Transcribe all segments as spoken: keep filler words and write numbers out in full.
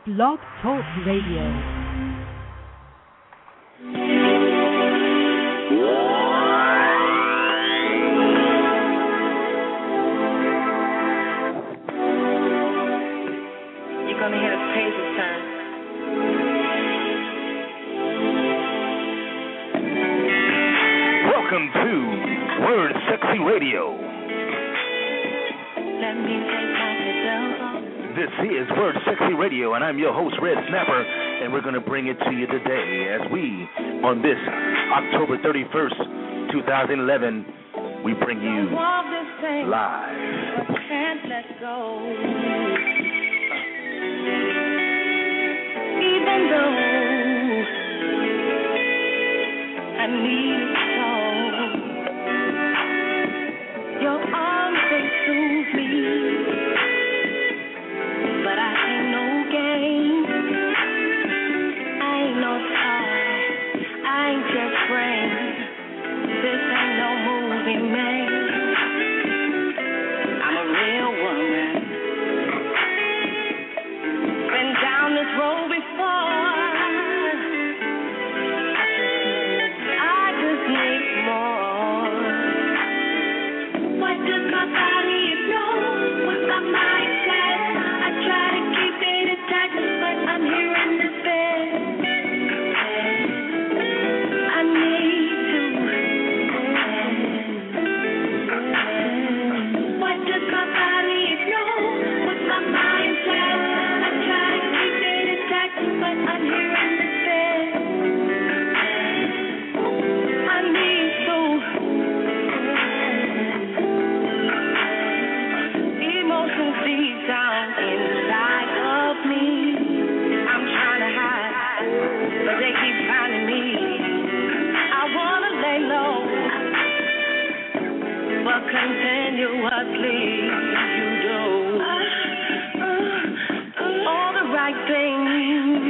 Blog Talk Radio. Welcome to Word Sexy Radio. This is Word Sexy Radio, and I'm your host, Red Snapper, and we're going to bring it to you today as we, on this October thirty-first, twenty eleven, we bring you live. Can't let go. Even though I need it so, your arms they soothe me, but I ain't no game. I ain't no star. I ain't just friends. This ain't no movie, man. I'm a real woman. Been down this road before. Continuously, you do all the right things,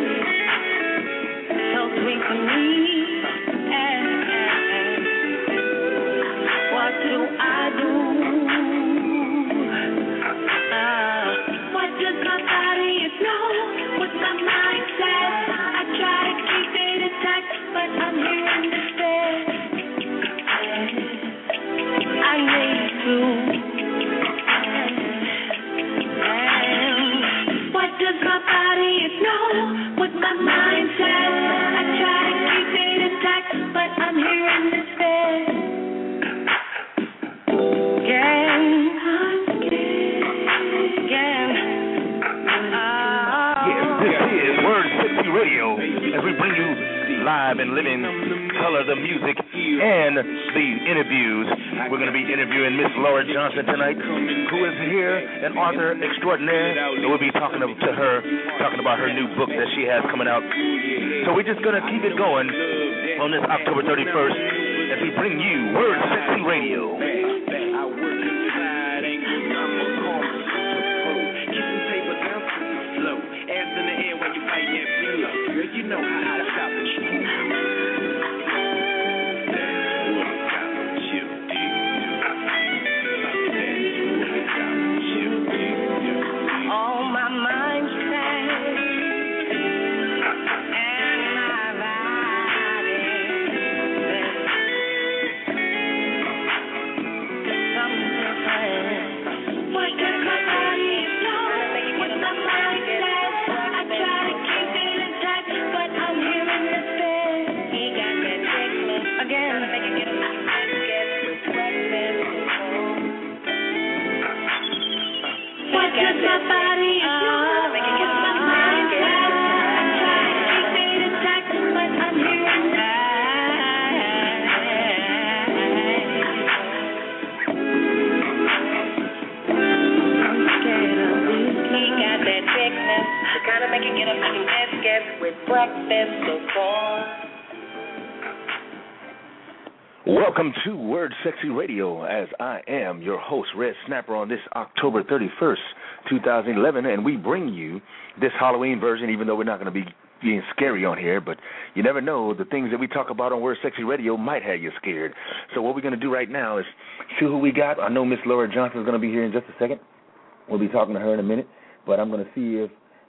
so sweet to me. And, and what do I do? Uh, what does my body know? What my mind says? I try to keep it intact, but I'm here in despair. I need to. And what does my body know? What my mind says? I try to keep it intact, but I'm here in despair. Again, again. Oh. Yes, this is Word Sexy Radio, as we bring you live and living color, the music, and the interviews. We're going to be interviewing Miss Laura Johnson tonight, who is here, an author extraordinaire, and we'll be talking to her, talking about her new book that she has coming out. So we're just going to keep it going on this October thirty-first as we bring you Word Sexy Radio. You know how I stop the all my mind's set, and my body something different. What does my body know? What my mind says? I try to keep it intact, but I'm here in despair. He got that checklist again. Make it get a with breakfast. What does my body know? What my mind says? I try to keep it intact, but I'm here in I'm scared of this. He got that thickness, the kind of make you get up making biscuits with breakfast before. Welcome to Word Sexy Radio, as I am your host, Red Snapper, on this October thirty-first, twenty eleven, and we bring you this Halloween version, even though we're not going to be being scary on here, but you never know, the things that we talk about on Word Sexy Radio might have you scared. So what we're going to do right now is see who we got. I know Miss Laura Johnson is going to be here in just a second. We'll be talking to her in a minute, but I'm going to see if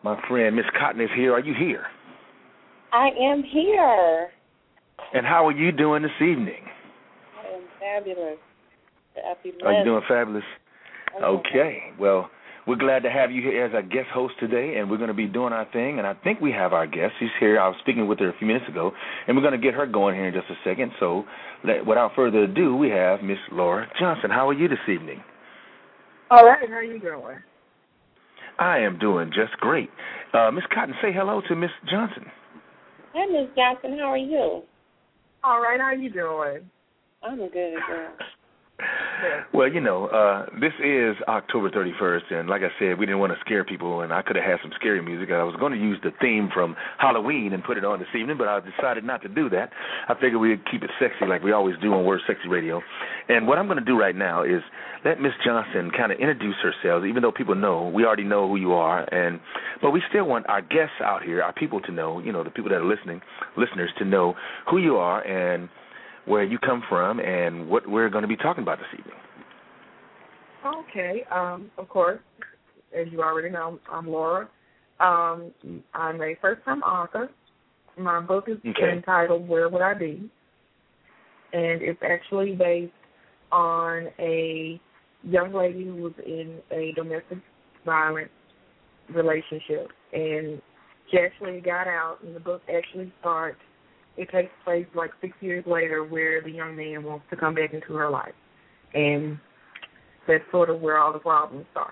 My friend, Miss Cotton is here. Are you here? I am here. And how are you doing this evening? I am fabulous. Happy Are you doing fabulous? Okay. Okay. Well, we're glad to have you here as our guest host today, and we're going to be doing our thing. And I think we have our guest. She's here. I was speaking with her a few minutes ago, and we're going to get her going here in just a second. So let, without further ado, we have Miss Laura Johnson. How are you this evening? All right. How are you doing? I am doing just great. Uh, Miss Cotton, say hello to Miss Johnson. Hi, Miss Johnson. How are you? All right. How are you doing? I'm good, girl. Well, you know, uh, this is October thirty-first, and like I said, we didn't want to scare people, and I could have had some scary music. I was going to use the theme from Halloween and put it on this evening, but I decided not to do that. I figured we'd keep it sexy like we always do on Word Sexy Radio. And what I'm going to do right now is let Miss Johnson kind of introduce herself, even though people know, we already know who you are, and but we still want our guests out here, our people to know, you know, the people that are listening, listeners to know who you are and where you come from, and what we're going to be talking about this evening. Okay. Um, of course, as you already know, I'm Laura. Um, I'm a first-time author. My book is okay. entitled Where Would I Be? And it's actually based on a young lady who was in a domestic violence relationship. And she actually got out, and the book actually starts. It takes place like six years later where the young man wants to come back into her life. And that's sort of where all the problems start.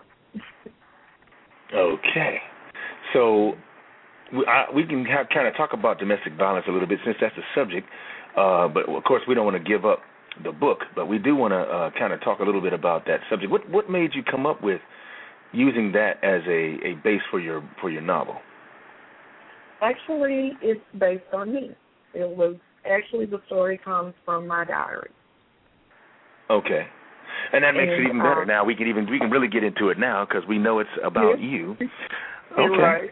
Okay. So we, I, we can have, kind of talk about domestic violence a little bit since that's the subject. Uh, but, of course, we don't want to give up the book. But we do want to uh, kind of talk a little bit about that subject. What what made you come up with using that as a, a base for your for your novel? Actually, it's based on me. It was actually the story comes from my diary. Okay, and that makes and, it even better. Um, now we can even we can really get into it now because we know it's about yes. you. Okay. Right.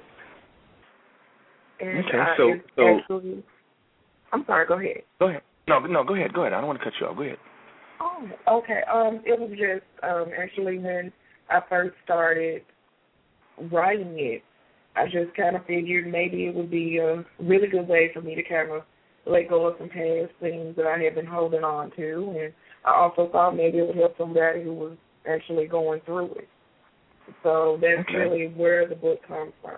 And okay. I, So, so actually, I'm sorry. Go ahead. Go ahead. No, no. Go ahead. Go ahead. I don't want to cut you off. Go ahead. Oh, okay. Um, it was just um, actually when I first started writing it, I just kind of figured maybe it would be a really good way for me to kind of let go of some past things that I had been holding on to. And I also thought maybe it would help somebody who was actually going through it. So that's okay. really where the book comes from.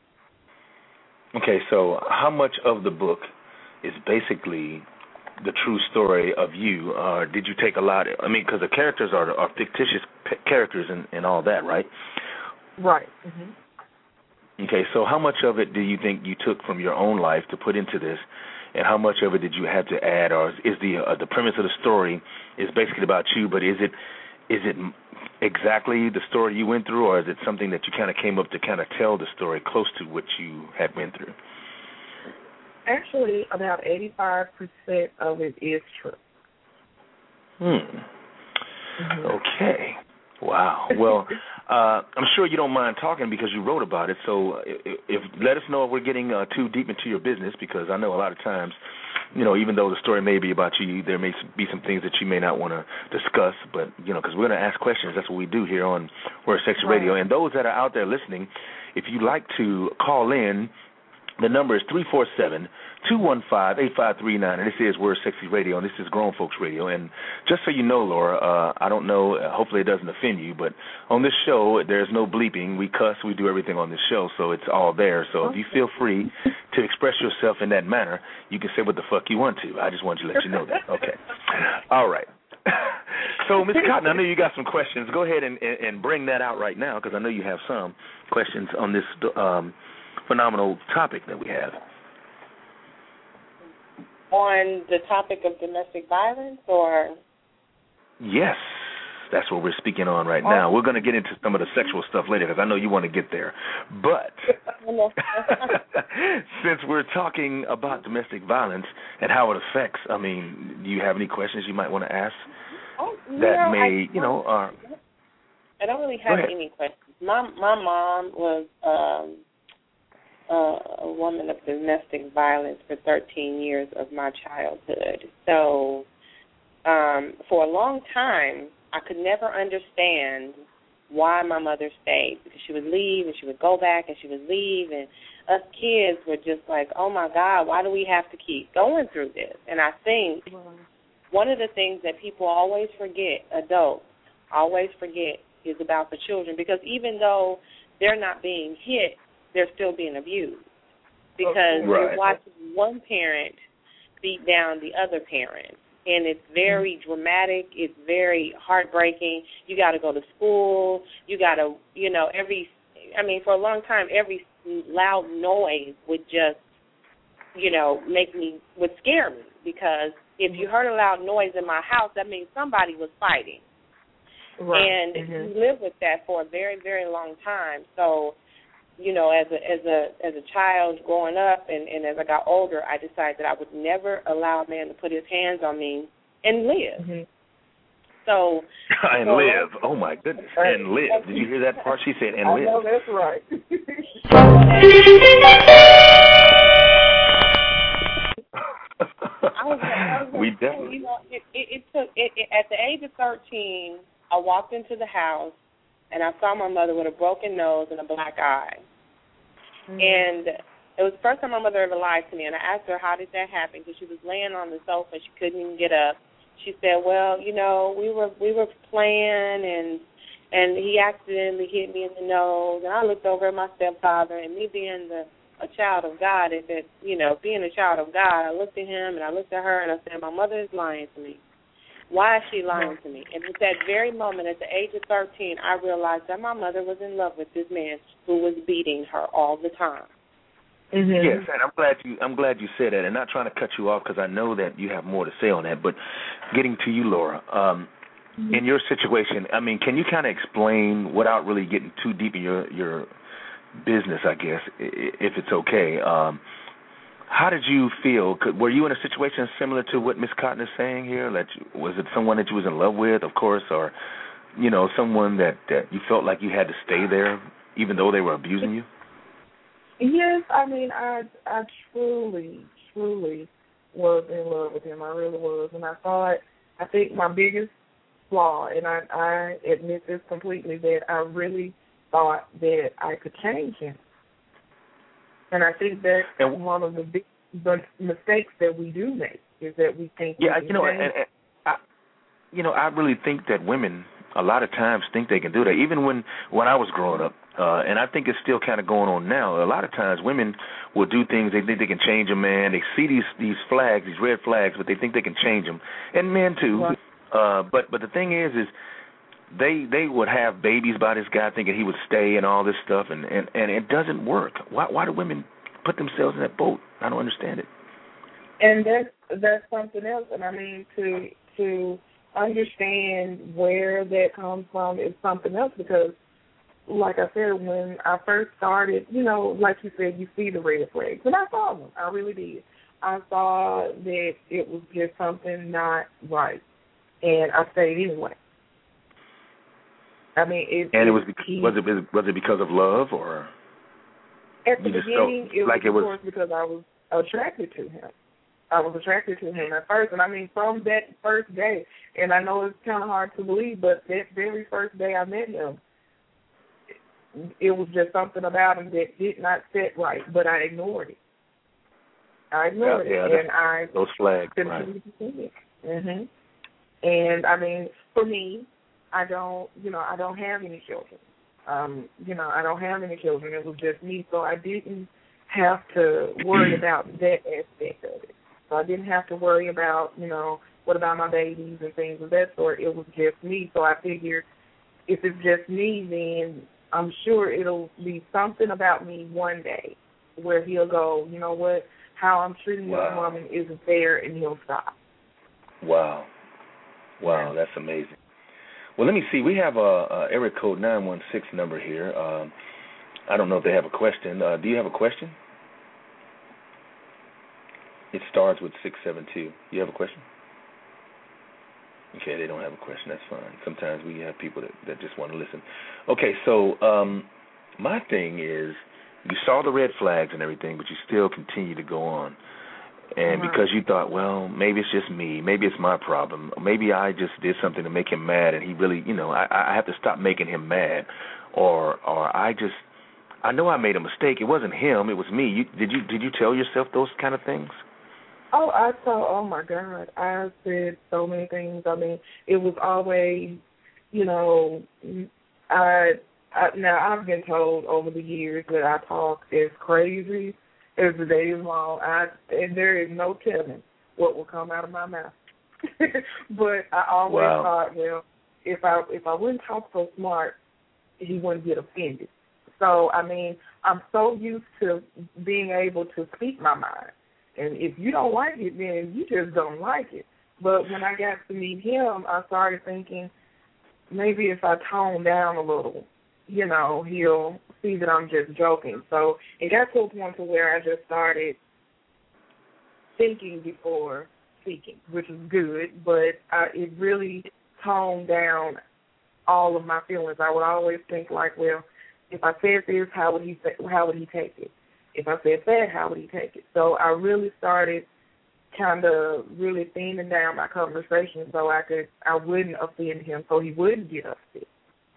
Okay, so how much of the book is basically the true story of you? Uh, did you take a lot? I mean, because the characters are, are fictitious p- characters and, and all that, right? Right. Mm-hmm. Okay, so how much of it do you think you took from your own life to put into this, and how much of it did you have to add, or is the uh, the premise of the story is basically about you, but is it is it exactly the story you went through, or is it something that you kind of came up to kind of tell the story close to what you had went through? Actually, about eighty-five percent of it is true. Hmm. Mm-hmm. Okay. Wow. Well, uh, I'm sure you don't mind talking because you wrote about it. So, if, if let us know if we're getting uh, too deep into your business, because I know a lot of times, you know, even though the story may be about you, there may be some things that you may not want to discuss. But you know, because we're going to ask questions. That's what we do here on Word Sexy Radio. And those that are out there listening, if you'd like to call in, the number is three four seven, two one five, eight five three nine, and this is Word Sexy Radio, and this is Grown Folks Radio. And just so you know, Laura, uh, I don't know, uh, hopefully it doesn't offend you, but on this show, there's no bleeping. We cuss, we do everything on this show, so it's all there. So if you feel free to express yourself in that manner, you can say what the fuck you want to. I just want to let you know that. Okay. All right. So, Miz Cotton, I know you got some questions. Go ahead and, and, and bring that out right now, because I know you have some questions on this um phenomenal topic that we have. On the topic of domestic violence, or? Yes, that's what we're speaking on right now. We're going to get into some of the sexual stuff later because I know you want to get there. But since we're talking about domestic violence and how it affects, I mean, do you have any questions you might want to ask oh, that no, may, I, you know, are... I don't really have any questions. My, my mom was... Um, Uh, a woman of domestic violence for thirteen years of my childhood. So um, for a long time, I could never understand why my mother stayed, because she would leave and she would go back and she would leave, and us kids were just like, oh, my God, why do we have to keep going through this? And I think one of the things that people always forget, adults always forget, is about the children, because even though they're not being hit, they're still being abused, because right. you're watching one parent beat down the other parent. And it's very dramatic. It's very heartbreaking. You got to go to school. You got to, you know, every, I mean, for a long time, every loud noise would just, you know, make me, would scare me. Because if you heard a loud noise in my house, that means somebody was fighting. Right. And mm-hmm. you live with that for a very, very long time. So, you know, as a as a as a child growing up, and, and as I got older, I decided that I would never allow a man to put his hands on me and live. Mm-hmm. So and so live. Oh my goodness, and live. Did you hear that part? She said, "And I live." know that's right. I was, I was we definitely. You know, it, it, it took it, it, at the age of thirteen. I walked into the house. And I saw my mother with a broken nose and a black eye. Mm-hmm. And it was the first time my mother ever lied to me. And I asked her, how did that happen? Because she was laying on the sofa. She couldn't even get up. She said, well, you know, we were we were playing, and and he accidentally hit me in the nose. And I looked over at my stepfather, and me being the a child of God, if it, you know, being a child of God, I looked at him and I looked at her, and I said, my mother is lying to me. Why is she lying to me? And at that very moment, at the age of thirteen, I realized that my mother was in love with this man who was beating her all the time. Mm-hmm. Yes, and I'm glad you I'm glad you said that, and not trying to cut you off because I know that you have more to say on that. But getting to you, Laura, um, mm-hmm. in your situation, I mean, can you kind of explain without really getting too deep in your your business, I guess, if it's okay? Um, How did you feel? Were you in a situation similar to what Miss Cotton is saying here? That you, was it someone that you was in love with, of course, or, you know, someone that, that you felt like you had to stay there even though they were abusing you? Yes, I mean, I I truly, truly was in love with him. I really was. And I thought, I think my biggest flaw, and I, I admit this completely, that I really thought that I could change him. And I think that's and, one of the big the mistakes that we do make is that we think. Yeah, we you know, and, and I, you know, I really think that women a lot of times think they can do that. Even when when I was growing up, uh, and I think it's still kind of going on now. A lot of times, women will do things they think they can change a man. They see these these flags, these red flags, but they think they can change them, and men too. Right. Uh, but but the thing is, is They they would have babies by this guy thinking he would stay and all this stuff, and, and, and it doesn't work. Why why do women put themselves in that boat? I don't understand it. And that's that's something else. And I mean, to to understand where that comes from is something else, because, like I said, when I first started, you know, like you said, you see the red flags, and I saw them. I really did. I saw that it was just something not right, and I stayed anyway. I mean, it, and it was because, he, was it was it because of love, or at the beginning it was, like it was, of course, because I was attracted to him. I was attracted to him at first, and I mean from that first day. And I know it's kind of hard to believe, but that very first day I met him, it was just something about him that did not sit right. But I ignored it. I ignored yeah, it, yeah, and I those flags. Continued to see it. Mhm. And I mean, for me, I don't, you know, I don't have any children. Um, you know, I don't have any children. It was just me, so I didn't have to worry about that aspect of it. So I didn't have to worry about, you know, what about my babies and things of that sort. It was just me, so I figured if it's just me, then I'm sure it'll be something about me one day where he'll go, you know what, how I'm treating wow. this woman isn't fair, and he'll stop. Wow. Wow, that's amazing. Well, let me see. We have a, a area code nine one six number here. Um, I don't know if they have a question. Uh, do you have a question? It starts with six seven two. You have a question? Okay, they don't have a question. That's fine. Sometimes we have people that, that just want to listen. Okay, so um, my thing is, you saw the red flags and everything, but you still continue to go on. And uh-huh. because you thought, well, maybe it's just me, maybe it's my problem, maybe I just did something to make him mad, and he really, you know, I, I have to stop making him mad, or or I just, I know I made a mistake. It wasn't him, it was me. You, did you did you tell yourself those kind of things? Oh, I thought, oh my God, I said so many things. I mean, it was always, you know, I, I now I've been told over the years that I talk as crazy as the day is long. I and there is no telling what will come out of my mouth. But I always wow. thought, well, if I if I wouldn't talk so smart, he wouldn't get offended. So I mean, I'm so used to being able to speak my mind. And if you don't like it, then you just don't like it. But when I got to meet him, I started thinking maybe if I tone down a little, you know, he'll see that I'm just joking. So it got to a point to where I just started thinking before speaking, which is good. But I, it really toned down all of my feelings. I would always think like, well, if I said this, how would he say, how would he take it? If I said that, how would he take it? So I really started kind of really thinning down my conversation so I could I wouldn't offend him, so he wouldn't get upset.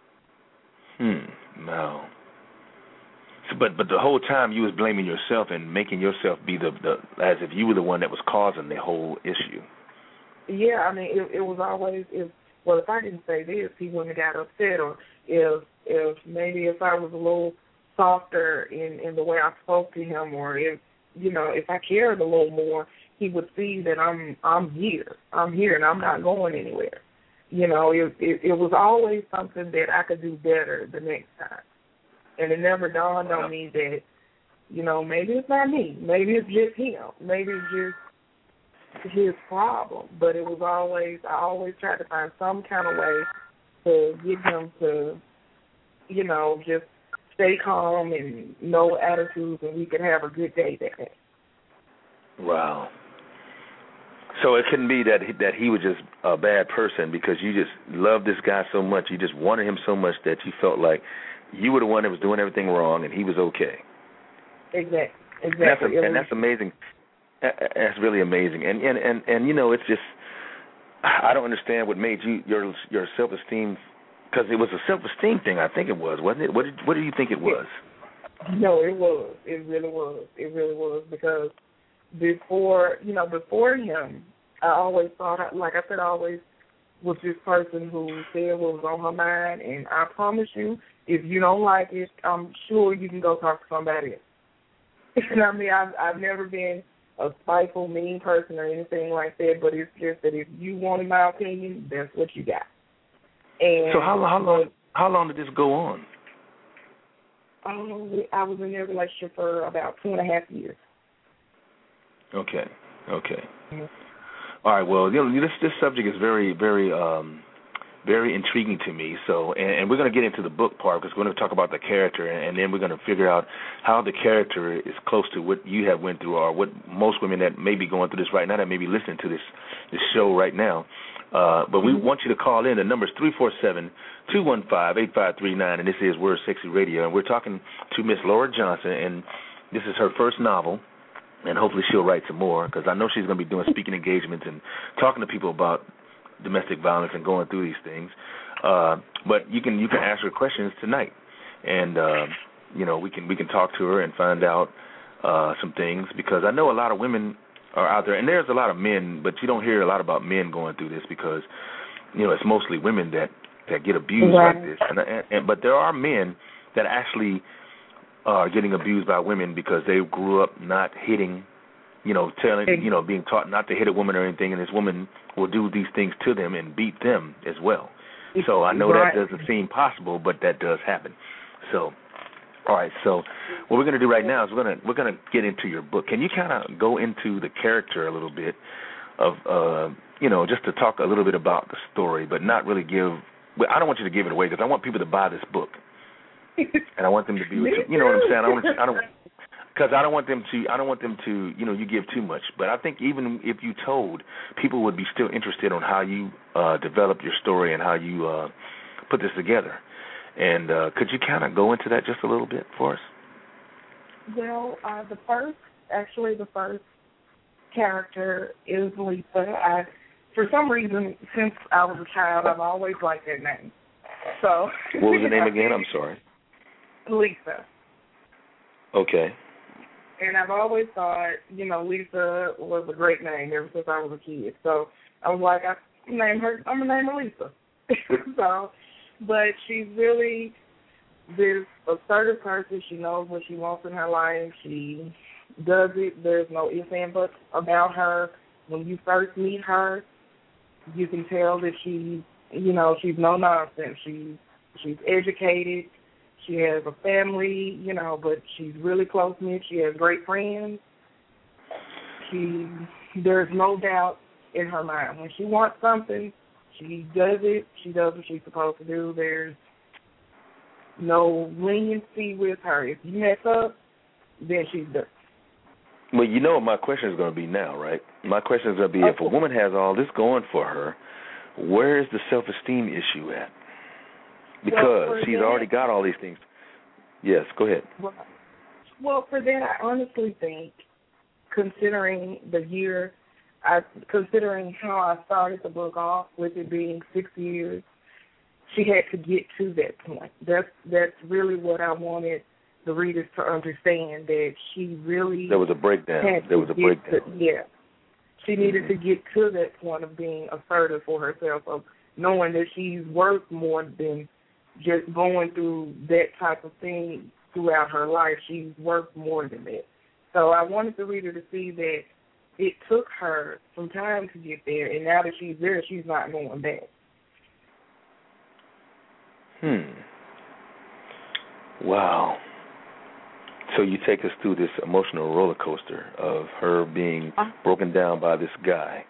Hmm. No. So, but but the whole time you was blaming yourself and making yourself be the, the as if you were the one that was causing the whole issue. Yeah, I mean it, it was always if well if I didn't say this he wouldn't have got upset, or if if maybe if I was a little softer in, in the way I spoke to him, or if you know if I cared a little more, he would see that I'm I'm here, I'm here, and I'm not going anywhere. You know, it, it it was always something that I could do better the next time, and it never dawned on me that you know maybe it's not me, maybe it's just him, maybe it's just his problem. But it was always I always tried to find some kind of way to get him to you know just stay calm and no attitudes, and we could have a good day that day. Wow. So it couldn't be that he, that he was just a bad person because you just loved this guy so much, you just wanted him so much that you felt like you were the one that was doing everything wrong and he was okay. Exactly. Exactly. And that's, a, and that's amazing. That's really amazing. And, and, and, and, you know, it's just, I don't understand what made you, your your self-esteem, because it was a self-esteem thing, I think it was, wasn't it? What did what do you think it was? No, it was. It really was. It really was because before, you know, before him, I always thought, like I said, I always was this person who said what was on her mind, and I promise you, if you don't like it, I'm sure you can go talk to somebody else. And I mean, I've, I've never been a spiteful, mean person or anything like that, but it's just that if you wanted my opinion, that's what you got. And so how, how long how long did this go on? Um, I was in their relationship for about two and a half years. Okay, okay. Mm-hmm. All right. Well, you know, this this subject is very, very, um, very intriguing to me. So, and, and we're going to get into the book part because we're going to talk about the character, and, and then we're going to figure out how the character is close to what you have went through, or what most women that may be going through this right now, that may be listening to this this show right now. Uh, but we want you to call in. The number is three four seven, two one five, eight five three nine, and this is Word Sexy Radio. And we're talking to Miss Laura Johnson, and this is her first novel, and hopefully she'll write some more because I know she's going to be doing speaking engagements and talking to people about domestic violence and going through these things. Uh, but you can you can ask her questions tonight, and uh, you know we can we can talk to her and find out uh, some things because I know a lot of women are out there, and there's a lot of men, but you don't hear a lot about men going through this because, you know, it's mostly women that, that get abused right. like this. And, and, and but there are men that actually are getting abused by women because they grew up not hitting, you know, telling, you know, being taught not to hit a woman or anything, and this woman will do these things to them and beat them as well. So I know right. that doesn't seem possible, but that does happen. So. All right, so what we're going to do right now is we're going to we're going to get into your book. Can you kind of go into the character a little bit of, uh, you know, just to talk a little bit about the story, but not really give. Well, I don't want you to give it away because I want people to buy this book, and I want them to be, with you, you know what I'm saying? I want I don't because I don't want them to I don't want them to you know you give too much. But I think even if you told, people would be still interested on how you uh, develop your story and how you uh, put this together. And uh, could you kind of go into that just a little bit for us? Well, uh, the first, actually the first character is Lisa. I, for some reason, since I was a child, I've always liked that name. So. What was the name again? I'm sorry. Lisa. Okay. And I've always thought, you know, Lisa was a great name ever since I was a kid. So I was like, I name her. I'm gonna name her Lisa. So, but she's really this assertive person. She knows what she wants in her life. She does it. There's no ifs and buts about her. When you first meet her, you can tell that she, you know, she's no nonsense. She's she's educated. She has a family, you know, but she's really close-knit. She has great friends. She, there's no doubt in her mind. When she wants something, she does it. She does what she's supposed to do. There's no leniency with her. If you mess up, then she's done. Well, you know what my question is going to be now, right? My question is going to be, if a woman has all this going for her, where is the self-esteem issue at? Because well, she's that, already got all these things. Yes, go ahead. Well, well, for that, I honestly think, considering the year, I, considering how I started the book off with it being six years, she had to get to that point. That's that's really what I wanted the readers to understand, that she really there was a breakdown. There was a breakdown. To, yeah, she needed mm-hmm. to get to that point of being assertive for herself, of knowing that she's worth more than just going through that type of thing throughout her life. She's worth more than that. So I wanted the reader to see that it took her some time to get there, and now that she's there, she's not going back. Hmm. Wow. So you take us through this emotional roller coaster of her being uh, broken down by this guy.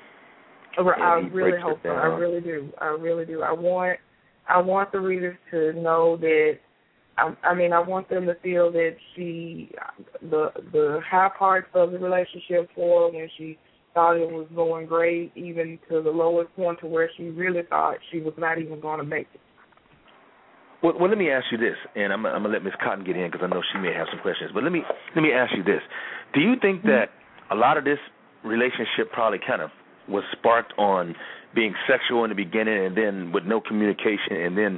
I really hope so. I really do. I really do. I want I want the readers to know that, I, I mean, I want them to feel that she, the the high parts of the relationship for her, when she thought it was going great, even to the lowest point to where she really thought she was not even going to make it. Well, well, let me ask you this, and I'm, I'm going to let Miz Cotton get in because I know she may have some questions. But let me let me ask you this. Do you think that a lot of this relationship probably kind of was sparked on being sexual in the beginning, and then with no communication, and then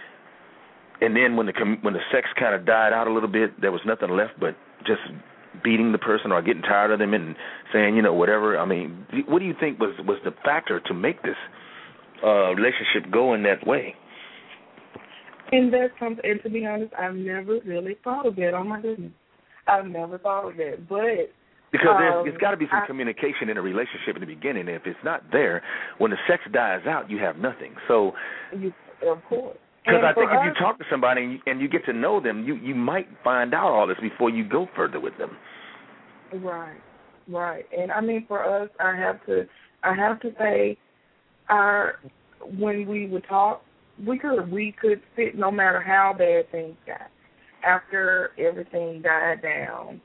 and then when the when the sex kind of died out a little bit, there was nothing left but just beating the person or getting tired of them and saying, you know, whatever? I mean, what do you think was, was the factor to make this uh, relationship go in that way? And that's something, and to be honest, I've never really thought of it. Oh, my goodness. I've never thought of it. But because there's, um, there's got to be some I, communication in a relationship in the beginning. If it's not there, when the sex dies out, you have nothing. So, you, of course. Because I think us, if you talk to somebody and you, and you get to know them, you, you might find out all this before you go further with them. Right, right. And I mean, for us, I have to, I have to say, our when we would talk, we could we could sit no matter how bad things got. After everything died down,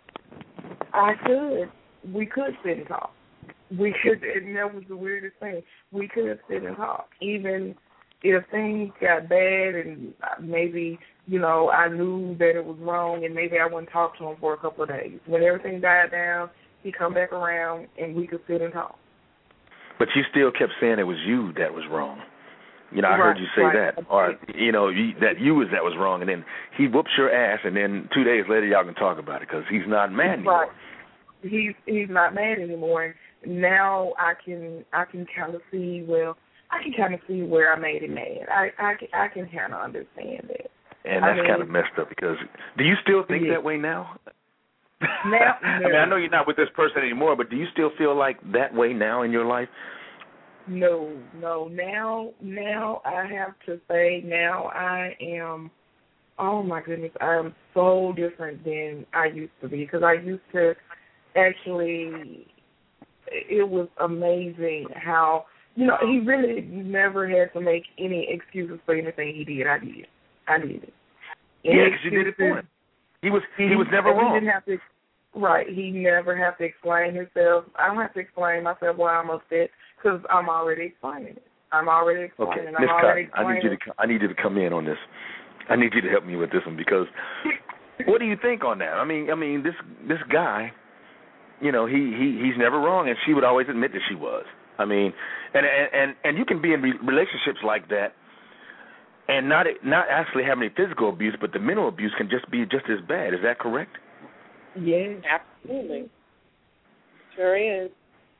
I could we could sit and talk. We could, and that was the weirdest thing. We could sit and talk, even if things got bad and maybe, you know, I knew that it was wrong and maybe I wouldn't talk to him for a couple of days. When everything died down, he'd come back around and we could sit and talk. But you still kept saying it was you that was wrong. You know, I right, heard you say right. that. Or, you know, you, that you was that was wrong. And then he whoops your ass, and then two days later y'all can talk about it because he's not mad anymore. Right. He's, he's not mad anymore. And now I can I can kind of see, well, I can kind of see where I made him mad. I, I, I can kind of understand that. And that's I mean, kind of messed up because do you still think yeah. that way now? Now, I mean, I know you're not with this person anymore, but do you still feel like that way now in your life? No, no. Now, now I have to say, now I am, oh my goodness, I am so different than I used to be because I used to actually, it was amazing how, you know, he really never had to make any excuses for anything he did. I did. I did it. Yeah, because you did it for him. He was, he, he was never wrong. He didn't have to, right. He never have to explain himself. I don't have to explain myself why I'm upset because I'm already explaining it. I'm already explaining. Okay, I'm Miz already Cotton, I need you to I need you to come in on this. I need you to help me with this one because what do you think on that? I mean, I mean this this guy you know, he, he he's never wrong, and she would always admit that she was. I mean, and and and you can be in re- relationships like that, and not not actually have any physical abuse, but the mental abuse can just be just as bad. Is that correct? Yes. Absolutely. Sure is.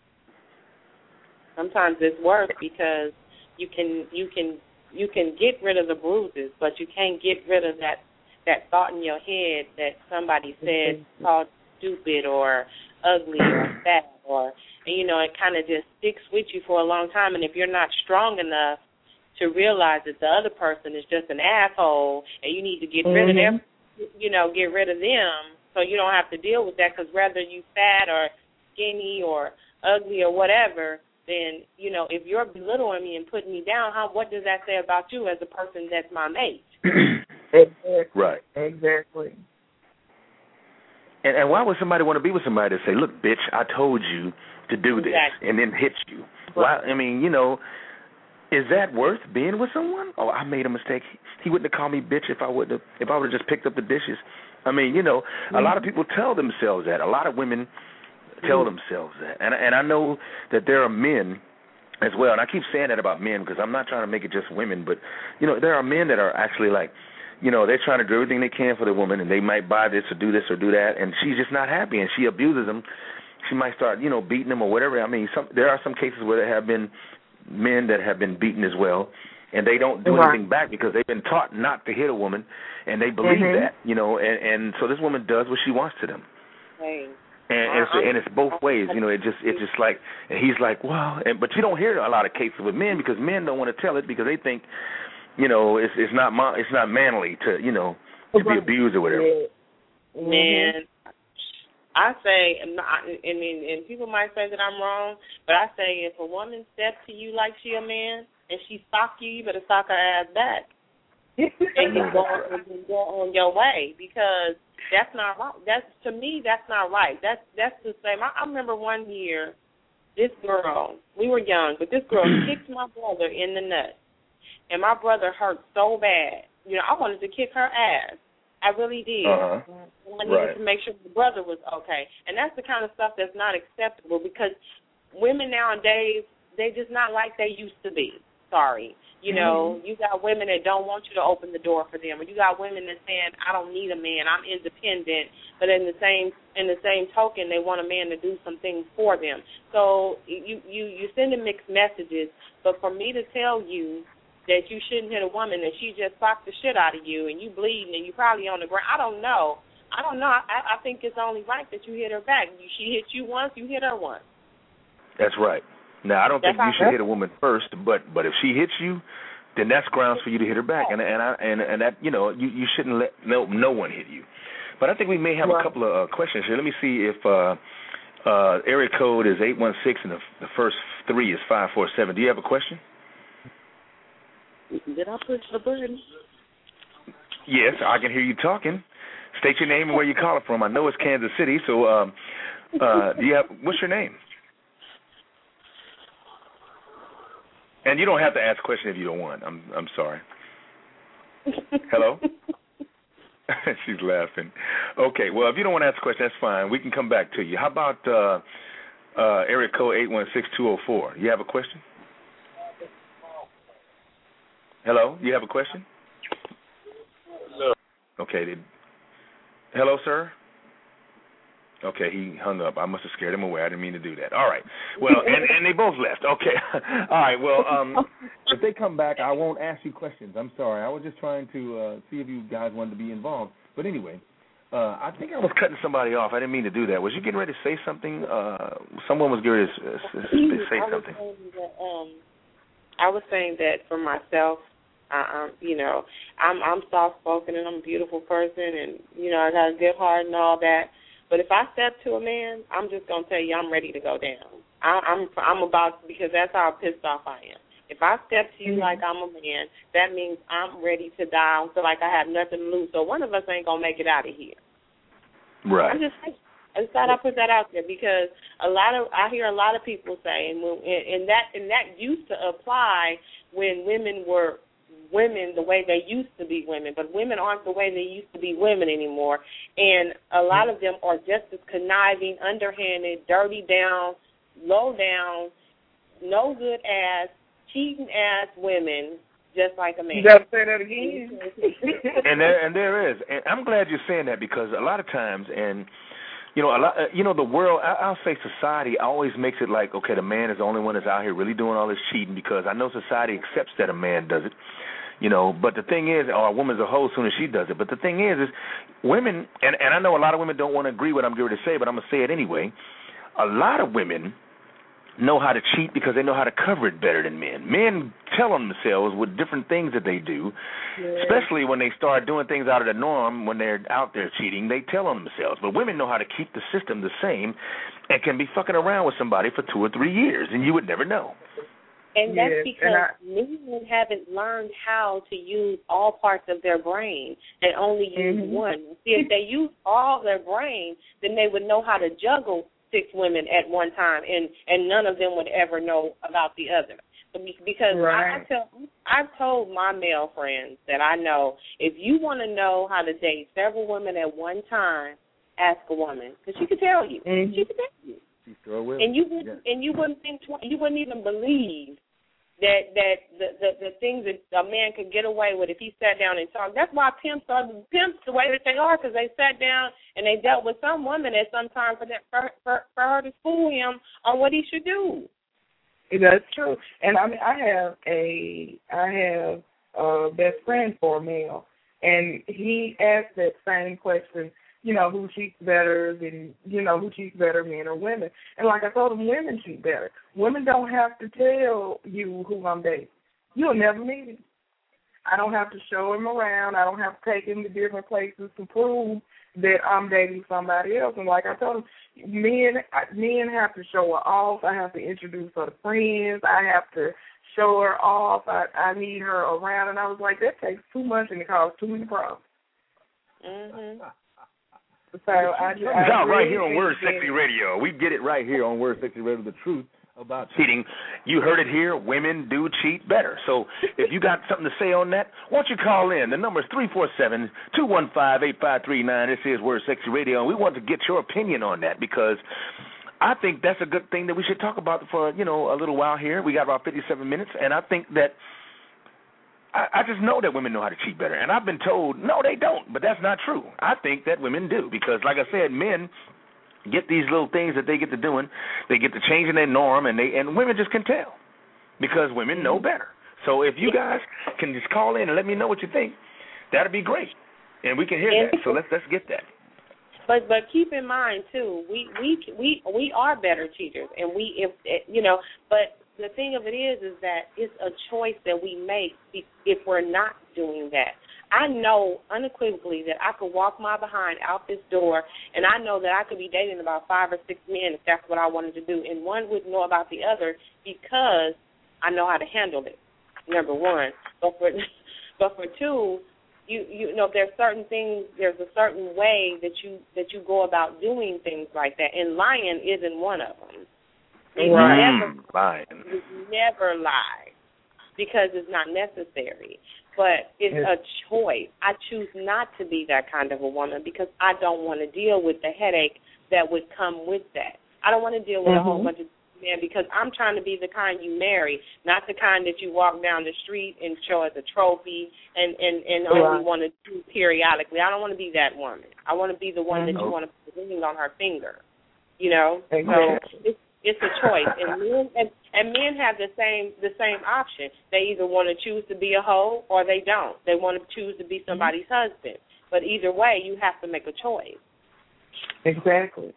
Sometimes it's worse because you can you can you can get rid of the bruises, but you can't get rid of that that thought in your head that somebody said called stupid or ugly or fat, or and, you know, it kind of just sticks with you for a long time. And if you're not strong enough to realize that the other person is just an asshole and you need to get mm-hmm. rid of them, you know, get rid of them so you don't have to deal with that, because whether you fat or skinny or ugly or whatever, then, you know, if you're belittling me and putting me down, how what does that say about you as a person that's my mate? Exactly. Right. Exactly. And, and why would somebody want to be with somebody to say, look, bitch, I told you to do this, exactly. and then hit you? Why? I mean, you know, is that worth being with someone? Oh, I made a mistake. He wouldn't have called me bitch if I would have if I would have just picked up the dishes. I mean, you know, mm-hmm. a lot of people tell themselves that. A lot of women tell mm-hmm. themselves that. And and I know that there are men as well, and I keep saying that about men because I'm not trying to make it just women, but, you know, there are men that are actually like, you know, they're trying to do everything they can for the woman, and they might buy this or do this or do that, and she's just not happy, and she abuses them. She might start, you know, beating them or whatever. I mean, some there are some cases where there have been men that have been beaten as well, and they don't do right. anything back because they've been taught not to hit a woman, and they believe mm-hmm. that, you know, and, and so this woman does what she wants to them. Hey. And, and, it's, and it's both ways, you know. It just, it's just like, and he's like, well, and, but you don't hear a lot of cases with men because men don't want to tell it because they think, you know, it's it's not it's not manly to, you know, to be abused or whatever. Mm-hmm. Man, I say, and I mean, and people might say that I'm wrong, but I say if a woman steps to you like she a man and she sock you, you better sock her ass back and you go on, and go on your way, because that's not right. That's to me, that's not right. That's that's the same. I, I remember one year, this girl, we were young, but this girl kicked my brother in the nuts, and my brother hurt so bad. You know, I wanted to kick her ass. I really did. Uh-huh. I needed right. to make sure the brother was okay, and that's the kind of stuff that's not acceptable because women nowadays, they just not like they used to be. Sorry. You know, mm-hmm. you got women that don't want you to open the door for them, or you got women that saying, I don't need a man, I'm independent, but in the same in the same token, they want a man to do some things for them. So you, you, you sending mixed messages, but for me to tell you that you shouldn't hit a woman, that she just socked the shit out of you, and you bleeding, and you probably on the ground, I don't know. I don't know. I, I think it's only right that you hit her back. She hit you once, you hit her once. That's right. Now, I don't that's think you should hit a woman first, but but if she hits you, then that's grounds for you to hit her back, and and I, and and that, you know, you, you shouldn't let no no one hit you. But I think we may have well, a couple of uh, questions here. Let me see if uh, uh, area code is eight one six and the, the first three is five four seven. Do you have a question? Did I push the button? Yes, I can hear you talking. State your name and where you calling from. I know it's Kansas City, so um, uh, do you have what's your name? And you don't have to ask a question if you don't want. I'm I'm sorry. Hello? She's laughing. Okay, well, if you don't want to ask a question, that's fine. We can come back to you. How about uh, uh, area code eight one six two zero four? You have a question? Hello? You have a question? No. Okay. Did, hello, sir? Okay, he hung up. I must have scared him away. I didn't mean to do that. All right. Well, and, and they both left. Okay. All right. Well, um, if they come back, I won't ask you questions. I'm sorry. I was just trying to uh, see if you guys wanted to be involved. But anyway, uh, I think I was cutting somebody off. I didn't mean to do that. Was you getting ready to say something? Uh, someone was getting ready to uh, say something. I was saying that, um, I was saying that for myself, I, um, you know, I'm, I'm soft-spoken and I'm a beautiful person and, you know, I got a good heart and all that. But if I step to a man, I'm just gonna tell you I'm ready to go down. I, I'm I'm about because that's how pissed off I am. If I step to you mm-hmm. like I'm a man, that means I'm ready to die. I feel like I have nothing to lose. So one of us ain't gonna make it out of here. Right. I'm just I just thought I put that out there because a lot of I hear a lot of people say, and, when, and that and that used to apply when women were women the way they used to be women, but women aren't the way they used to be women anymore. And a lot of them are just as conniving, underhanded, dirty down, low down, no good ass, cheating ass women, just like a man. You gotta say that again. and there and there is, and I'm glad you're saying that, because a lot of times, and you know, a lot, you know, the world, I, I'll say society always makes it like, okay, the man is the only one that's out here really doing all this cheating, because I know society accepts that a man does it, you know. But the thing is, or a woman's a hoe as soon as she does it. But the thing is, is women, and and I know a lot of women don't want to agree with what I'm going to say, but I'm gonna say it anyway. A lot of women know how to cheat because they know how to cover it better than men. Men tell on themselves with different things that they do, yeah. especially when they start doing things out of the norm when they're out there cheating. They tell on themselves. But women know how to keep the system the same and can be fucking around with somebody for two or three years, and you would never know. And that's yes, because I, men haven't learned how to use all parts of their brain and only use mm-hmm. one. See, if they use all their brain, then they would know how to juggle six women at one time, and, and none of them would ever know about the other. Because right. I, I tell, I've told my male friends that I know, if you want to know how to date several women at one time, ask a woman, because she can tell you. Mm-hmm. She can tell you. She sure will. And you wouldn't, yeah. and you wouldn't think, you wouldn't even believe that that the, the the things that a man could get away with if he sat down and talked. That's why pimps are pimps the way that they are, because they sat down and they dealt with some woman at some time for that for, for for her to school him on what he should do. That's true. And I mean, I have a I have a best friend for a male, and he asked that same question. You know, who cheats better than, you know, who cheats better, men or women. And like I told him, women cheat better. Women don't have to tell you who I'm dating. You'll never meet him. I don't have to show him around. I don't have to take him to different places to prove that I'm dating somebody else. And like I told him, men, men have to show her off. I have to introduce her to friends. I have to show her off. I, I need her around. And I was like, that takes too much and it causes too many problems. Mm-hmm. So I, it comes out right here on Word Sexy Radio. We get it right here on Word Sexy Radio, the truth about cheating. You heard it here. Women do cheat better. So if you got something to say on that, why don't you call in? The number is three four seven, two one five, eight five three nine. This is Word Sexy Radio, and we want to get your opinion on that, because I think that's a good thing that we should talk about for, you know, a little while here. We got about fifty-seven minutes, and I think that I, I just know that women know how to cheat better. And I've been told, no, they don't. But that's not true. I think that women do, because, like I said, men get these little things that they get to doing. They get to changing their norm, and they and women just can tell, because women know better. So if you guys can just call in and let me know what you think, that'd be great. And we can hear that. So let's let's get that. But but keep in mind too, we we we we are better cheaters, and we if you know, but the thing of it is, is that it's a choice that we make if we're not doing that. I know unequivocally that I could walk my behind out this door, and I know that I could be dating about five or six men if that's what I wanted to do, and one wouldn't know about the other because I know how to handle it, number one. But for but for two, you you know, there's certain things, there's a certain way that you that you go about doing things like that, and lying isn't one of them. You right. never, lying. you never lie because it's not necessary. But it's yeah. a choice. I choose not to be that kind of a woman because I don't want to deal with the headache that would come with that. I don't want to deal with mm-hmm. a whole bunch of men because I'm trying to be the kind you marry, not the kind that you walk down the street and show as a trophy and, and, and only right. want to do periodically. I don't want to be that woman. I want to be the one mm-hmm. that you want to put a ring on her finger, you know? Exactly. So it's, it's a choice. And men, and, and men have the same the same option. They either want to choose to be a hoe or they don't. They want to choose to be somebody's mm-hmm. husband. But either way, you have to make a choice. Exactly.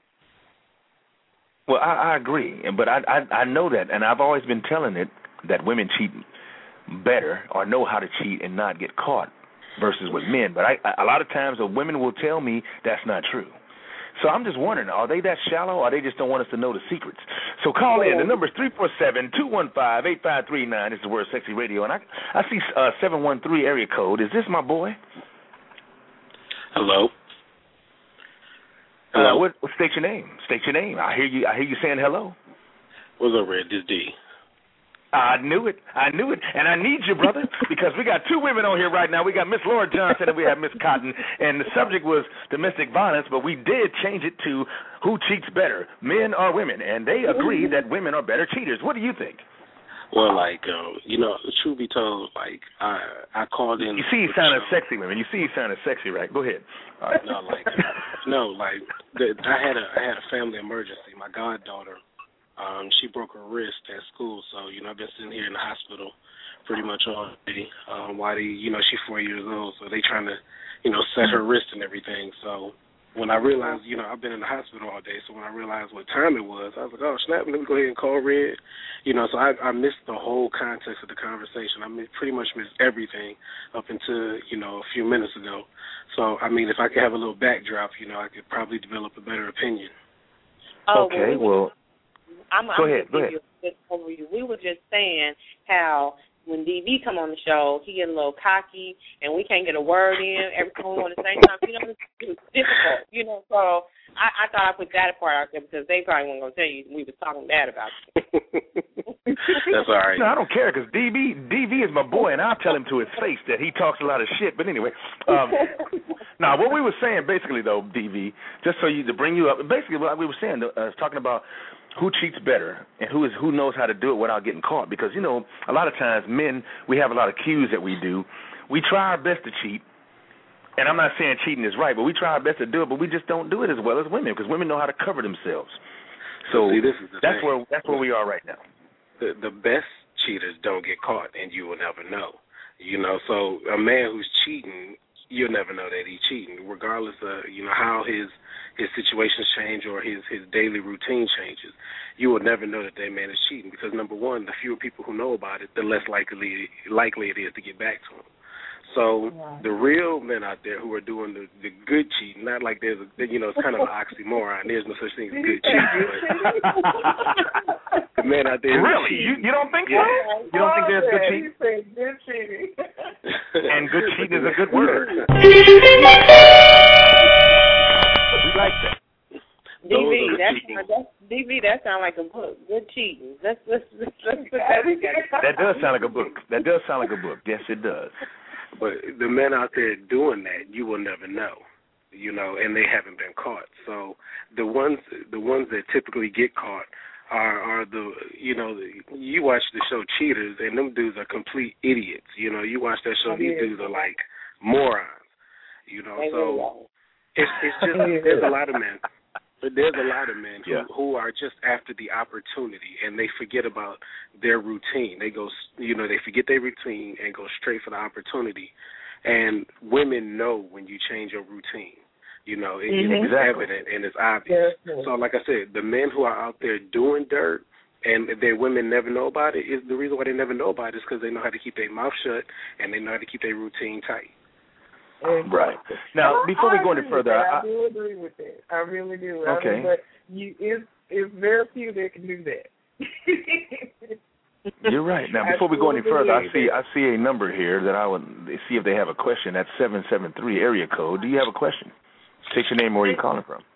Well, I, I agree, but I, I I know that, and I've always been telling it that women cheat better or know how to cheat and not get caught versus with men. But I, a lot of times, the women will tell me that's not true. So I'm just wondering, are they that shallow, or they just don't want us to know the secrets? So call in. The number is three four seven, two one five, eight five three nine. This is Word Sexy Radio, and I I see uh, seven one three area code. Is this my boy? Hello. Uh, what, what, state your name. State your name. I hear you. I hear you saying hello. What's up, Red? This D. I knew it. I knew it. And I need you, brother, because we got two women on here right now. We got Miss Laura Johnson and we have Miss Cotton. And the subject was domestic violence, but we did change it to who cheats better, men or women. And they agree that women are better cheaters. What do you think? Well, like, um, you know, truth be told, like, I I called in. You see you sounded sexy, women. You see you sounded sexy, right? Go ahead. All right. No, like, no, like, the, I had a I had a family emergency. My goddaughter, um, she broke her wrist at school, so, you know, I've been sitting here in the hospital pretty much all day. Um, while they, you know, she's four years old, so they trying to, you know, set her wrist and everything. So when I realized, you know, I've been in the hospital all day, so when I realized what time it was, I was like, oh, snap, let me go ahead and call Red. You know, so I, I missed the whole context of the conversation. I mean, pretty much missed everything up until, you know, a few minutes ago. So, I mean, if I could have a little backdrop, you know, I could probably develop a better opinion. Oh, okay, well, I'm, go I'm ahead, go ahead. You. We were just saying how when D V come on the show, he get a little cocky, and we can't get a word in every time we want to say something. You know, it's difficult. You know, so I, I thought I put that part out there because they probably weren't going to tell you we was talking bad about you. That's all right. No, I don't care because D V D V is my boy, and I'll tell him to his face that he talks a lot of shit. But anyway, um, now what we were saying basically though, D V, just so you to bring you up, basically what we were saying, uh, talking about who cheats better and who is who knows how to do it without getting caught. Because you know, a lot of times men, we have a lot of cues that we do. We try our best to cheat. And I'm not saying cheating is right, but we try our best to do it, but we just don't do it as well as women because women know how to cover themselves. So See, this is the that's thing. where that's where we are right now. The, the best cheaters don't get caught, and you will never know. You know, so a man who's cheating, you'll never know that he's cheating, regardless of, you know, how his his situations change or his, his daily routine changes. You will never know that that man is cheating because, number one, the fewer people who know about it, the less likely likely it is to get back to him. So yeah. The real men out there who are doing the, the good cheating, not like there's a, you know, it's kind of an oxymoron. There's no such thing as good cheating. But the men out there. Really? You, you don't think so? Yeah. You don't think there's good cheating? He said good cheating. And good cheating is a good word. We like that. D V, that that's D V. That sounds like a book. Good cheating. Let's let's let's, let's put that together. That does sound like a book. That does sound like a book. Yes, it does. But the men out there doing that, you will never know, you know, and they haven't been caught. So the ones, the ones that typically get caught are, are the, you know, the, you watch the show Cheaters, and them dudes are complete idiots. You know, you watch that show, these dudes are like morons. You know, so it's it's just there's a lot of men. But there's a lot of men who, yeah. who are just after the opportunity, and they forget about their routine. They go, you know, they forget their routine and go straight for the opportunity. And women know when you change your routine. You know, it, mm-hmm. it's exactly. evident and it's obvious. Yeah. So, like I said, the men who are out there doing dirt and their women never know about it, is the reason why they never know about it is because they know how to keep their mouth shut and they know how to keep their routine tight. Exactly. Right. Now, before we go any further, I, I do agree with that. I really do. Okay. I mean, but you, it's, it's very few that can do that. You're right. Now, before we go any further, I see I see a number here that I would see if they have a question. That's seven seven three area code. Do you have a question? Take your name and where you're calling from.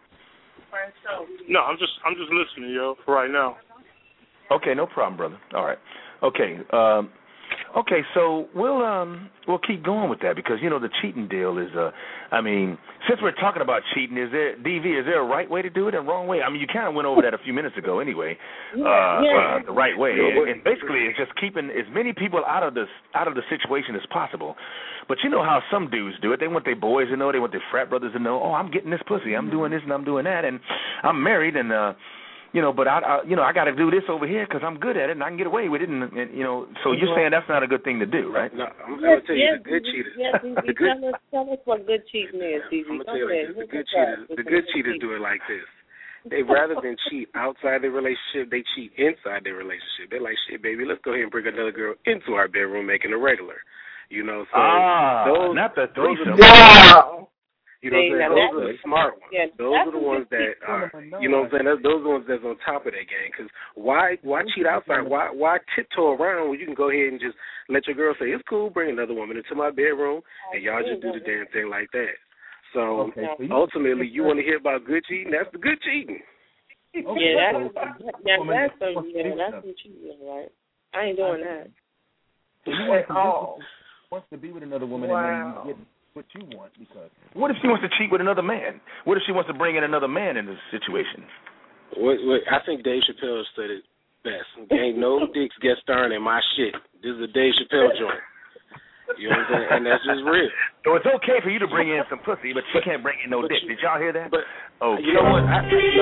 No, I'm just I'm just listening, yo, for right now. Okay, no problem, brother. All right. Okay. Um, Okay, so we'll um we'll keep going with that because you know the cheating deal is uh I mean since we're talking about cheating, is there D V is there a right way to do it and a wrong way? I mean you kind of went over that a few minutes ago anyway. Yeah, uh, yeah. uh the right way, and, and basically it's just keeping as many people out of this out of the situation as possible. But you know how some dudes do it. They want their boys to know, they want their frat brothers to know. Oh, I'm getting this pussy, I'm doing this and I'm doing that, and I'm married and uh. You know, but I, I you know, I got to do this over here because I'm good at it and I can get away with it. And, and you know, so you're saying that's not a good thing to do, right? No, I'm, yes, I'm gonna tell yes, you the good cheaters. Yes, the good, tell us, tell us what good cheating is, D V. I'm gonna tell you like this. The good cheaters, the good cheaters do it like this. They rather than cheat outside their relationship, they cheat inside their relationship. They're like, shit, baby, let's go ahead and bring another girl into our bedroom, making a regular. You know, so ah, those, not the threesome. Wow. You know what I'm saying? Those are the smart ones. Yeah, those are the ones that are, you know what I'm saying? Those, those are the ones that's on top of that game. Because why, why cheat outside? Why, why tiptoe around when you can go ahead and just let your girl say, it's cool, bring another woman into my bedroom, and y'all just do the damn thing like that. So okay, so you, ultimately, you want to hear about good cheating? That's the good cheating. Yeah, that's, that, that's some, yeah, that's some cheating, right? I ain't doing that. So you want At all. wants to be with another woman Wow. and then you get what you want because. What if she wants to cheat with another man? What if she wants to bring in another man in this situation? Wait, wait, I think Dave Chappelle said it best. Ain't no dicks get starring in my shit. This is a Dave Chappelle joint. You know what I'm saying? And that's just real. So it's okay for you to bring in some pussy, but she can't bring in no dick. You, Did y'all hear that? But okay. You know what? I, no.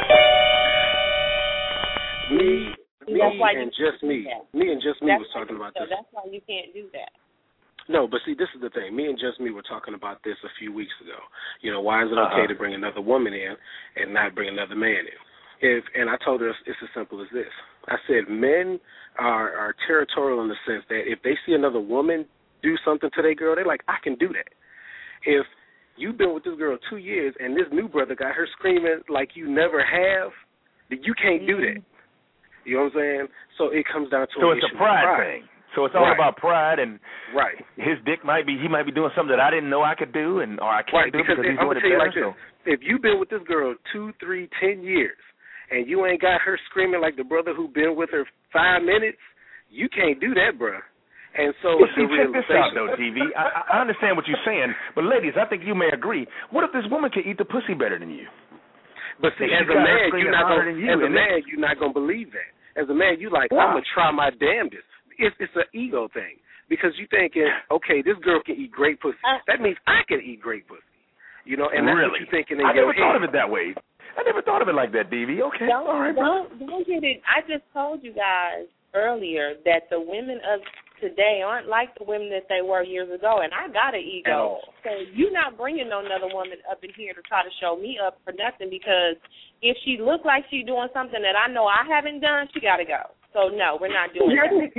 Me, me and just me. Me and just me that's was talking about so this. That's why you can't do that. No, but see, this is the thing. Me and Just Me were talking about this a few weeks ago. You know, why is it okay uh-huh. to bring another woman in and not bring another man in? If and I told her it's as simple as this. I said men are, are territorial in the sense that if they see another woman do something to their girl, they're like, I can do that. If you've been with this girl two years and this new brother got her screaming like you never have, then you can't do that. You know what I'm saying? So it comes down to so an it's issue a pride, of pride thing. So it's all right. about pride, and right. his dick might be he might be doing something that I didn't know I could do, and or I can't right, do because because he's I'm doing gonna it tell better. You like this. If you've been with this girl two, three, ten years, and you ain't got her screaming like the brother who been with her five minutes, you can't do that, bruh. And so well, see, the check this out, realization. though, D V. I, I understand what you're saying, but ladies, I think you may agree. What if this woman can eat the pussy better than you? But see, as a man, you're not gonna. you, As a man, you're not gonna believe that. As a man, you like, wow. I'm gonna try my damnedest. It's it's an ego thing because you thinking, okay, this girl can eat great pussy. That means I can eat great pussy. You know, and that's really? what you're thinking in I your never head. thought of it that way. I never thought of it like that, D V. Okay, don't, all right, don't, don't get it. I just told you guys earlier that the women of today aren't like the women that they were years ago, and I got an ego. So you're not bringing no another woman up in here to try to show me up for nothing, because if she look like she's doing something that I know I haven't done, she got to go. So, no, we're not doing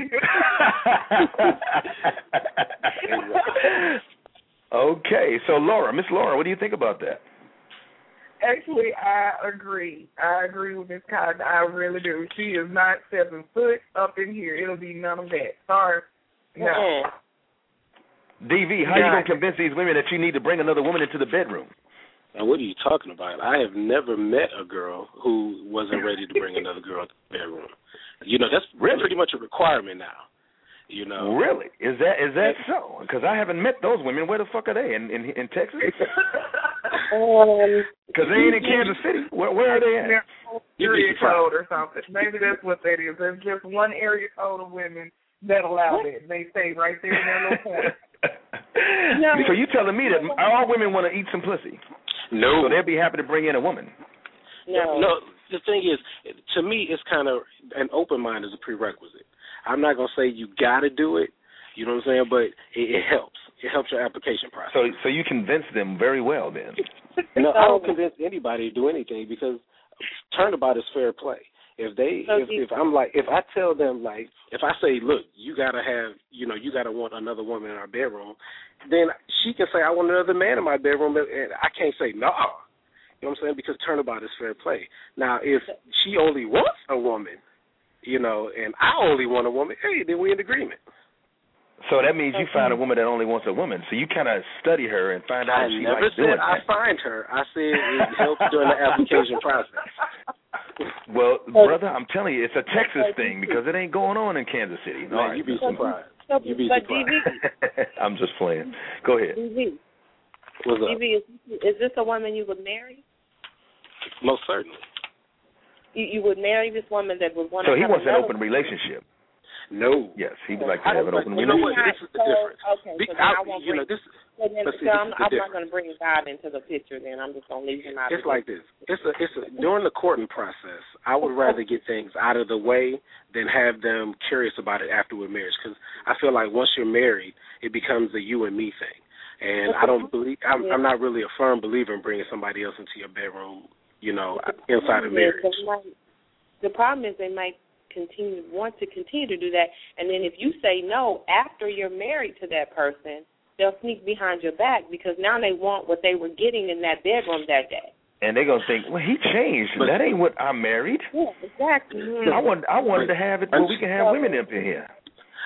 that. Okay, so Laura, Miss Laura, what do you think about that? Actually, I agree. I agree with Miss Cotton. I really do. She is not stepping foot up in here. It'll be none of that. Sorry. No. Mm-hmm. D V, how are you going to convince these women that you need to bring another woman into the bedroom? Now, what are you talking about? I have never met a girl who wasn't ready to bring another girl into the bedroom. You know, that's really? pretty much a requirement now. You know, really? Is that is that so? Because I haven't met those women. Where the fuck are they? In in, in Texas? Because they ain't in Kansas City. Where, where are they at? Area code or something. Maybe that's what that is. There's just one area code of women that allow that. They stay right there in their little corner. No. So you telling me that all women want to eat some pussy? No. So they'll be happy to bring in a woman. No. No. The thing is, to me, it's kind of an open mind is a prerequisite. I'm not gonna say you got to do it. You know what I'm saying? But it, it helps. It helps your application process. So, so you convince them very well, then. No, I don't convince anybody to do anything because turnabout is fair play. If they, if, if I'm like, if I tell them like, if I say, look, you gotta have, you know, you gotta want another woman in our bedroom, then she can say, I want another man in my bedroom, and I can't say no. You know what I'm saying? Because turnabout is fair play. Now, if she only wants a woman, you know, and I only want a woman, hey, then we're in agreement. So that means you find a woman that only wants a woman. So you kind of study her and find out I if she never likes doing said I that. find her. I said it helps during the application process. Well, brother, I'm telling you, it's a Texas thing because it ain't going on in Kansas City. Man, right. You'd be surprised. You'd be but surprised. D V, I'm just playing. Go ahead. D V, What's up? D V, is, is this a woman you would marry? Most certainly. You, you would marry this woman that would want so to he have wants an another open relationship. No. Yes, he would like to have an open you relationship. You know what? This is the difference. Okay, Be, so then I, I won't you bring, know, this, so then, see, so this I'm, I'm not going to bring God into the picture then. I'm just going to leave him out It's of like this. this. It's a, it's a, during the courting process, I would rather get things out of the way than have them curious about it after we're married. Because I feel like once you're married, it becomes a you and me thing. And I don't believe, I'm, I'm not really a firm believer in bringing somebody else into your bedroom, you know, inside of marriage. The problem is they might continue want to continue to do that, and then if you say no after you're married to that person, they'll sneak behind your back because now they want what they were getting in that bedroom that day. And they're gonna think, well, he changed. But that ain't what I'm married. Yeah, exactly. Mm-hmm. I want I wanted to have it where we can have women up in here.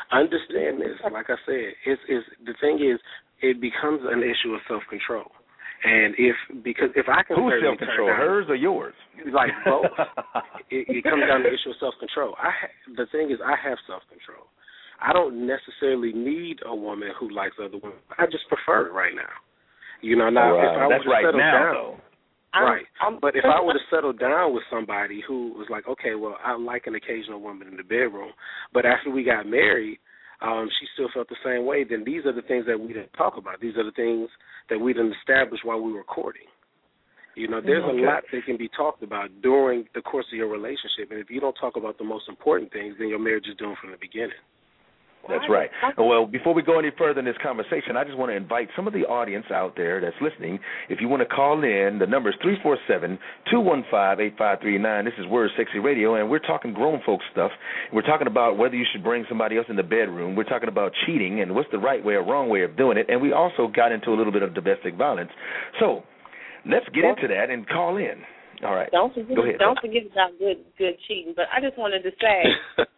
Understand this. Like I said, it's, it's the thing is, it becomes an issue of self control. And if because if I can who's self control, hers or yours? Like both. it, it comes down to the issue of self control. I ha- the thing is, I have self control. I don't necessarily need a woman who likes other women. I just prefer it right now. You know, now oh, if I that's were to right settle now, down, though. right. I'm, but if I were to settle down with somebody who was like, okay, well, I like an occasional woman in the bedroom, but after we got married, um, she still felt the same way, then these are the things that we didn't talk about. These are the things that we didn't establish while we were courting. You know, there's okay. a lot that can be talked about during the course of your relationship, and if you don't talk about the most important things, then your marriage is doomed from the beginning. That's right. Well, before we go any further in this conversation, I just want to invite some of the audience out there that's listening. If you want to call in, the number is three four seven, two one five, eight five three nine. This is Word Sexy Radio, and we're talking grown folks stuff. We're talking about whether you should bring somebody else in the bedroom. We're talking about cheating and what's the right way or wrong way of doing it, and we also got into a little bit of domestic violence. So let's get into that and call in. All right. Don't forget, Go ahead. Don't forget about good good cheating. But I just wanted to say,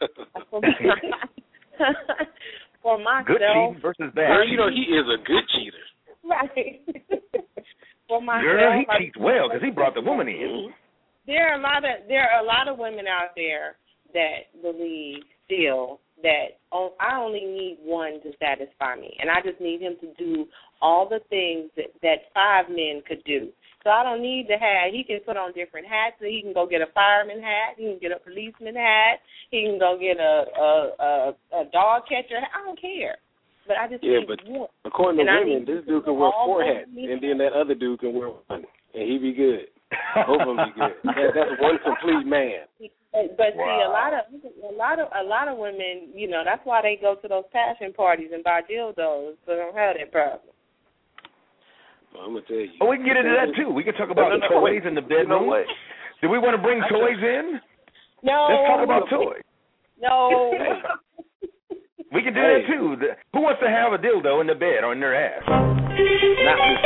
for myself, good cheating versus bad. Girl, you know he is a good cheater. Right. For myself, Girl, he cheats well because he brought the woman in. There are a lot of there are a lot of women out there that believe still that oh, I only need one to satisfy me, and I just need him to do all the things that, that five men could do. So I don't need to have, he can put on different hats. So he can go get a fireman hat. He can get a policeman hat. He can go get a a, a, a dog catcher hat. I don't care. But I just yeah, need but one. According to and women, this dude can wear four hats, and then that other dude can wear one, and he be good. Both of them be good. That, that's one complete man. But wow. see, a lot of a lot of a lot of women, you know, that's why they go to those passion parties and buy dildos, so they don't have that problem. Well, I'm gonna tell you. Oh, we can get into that too. We can talk about no, no, toys wait. in the bedroom. You know Do we want to bring toys in? No. Let's talk about toys. No. We can do hey. that too. The, who wants to have a dildo in the bed or in their ass? Not me.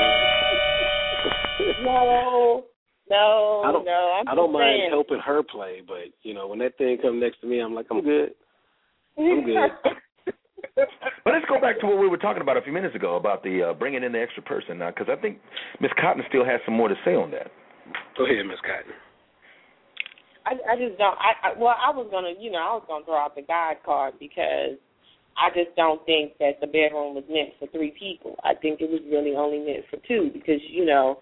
No. No. I don't, no. I'm I don't mind saying. helping her play, but you know when that thing comes next to me, I'm like, I'm good. I'm good. But let's go back to what we were talking about a few minutes ago about the uh, bringing in the extra person, because I think Miss Cotton still has some more to say on that. Go ahead, Miss Cotton. I, I just don't. I, I well, I was gonna, you know, I was gonna throw out the guide card because I just don't think that the bedroom was meant for three people. I think it was really only meant for two because, you know,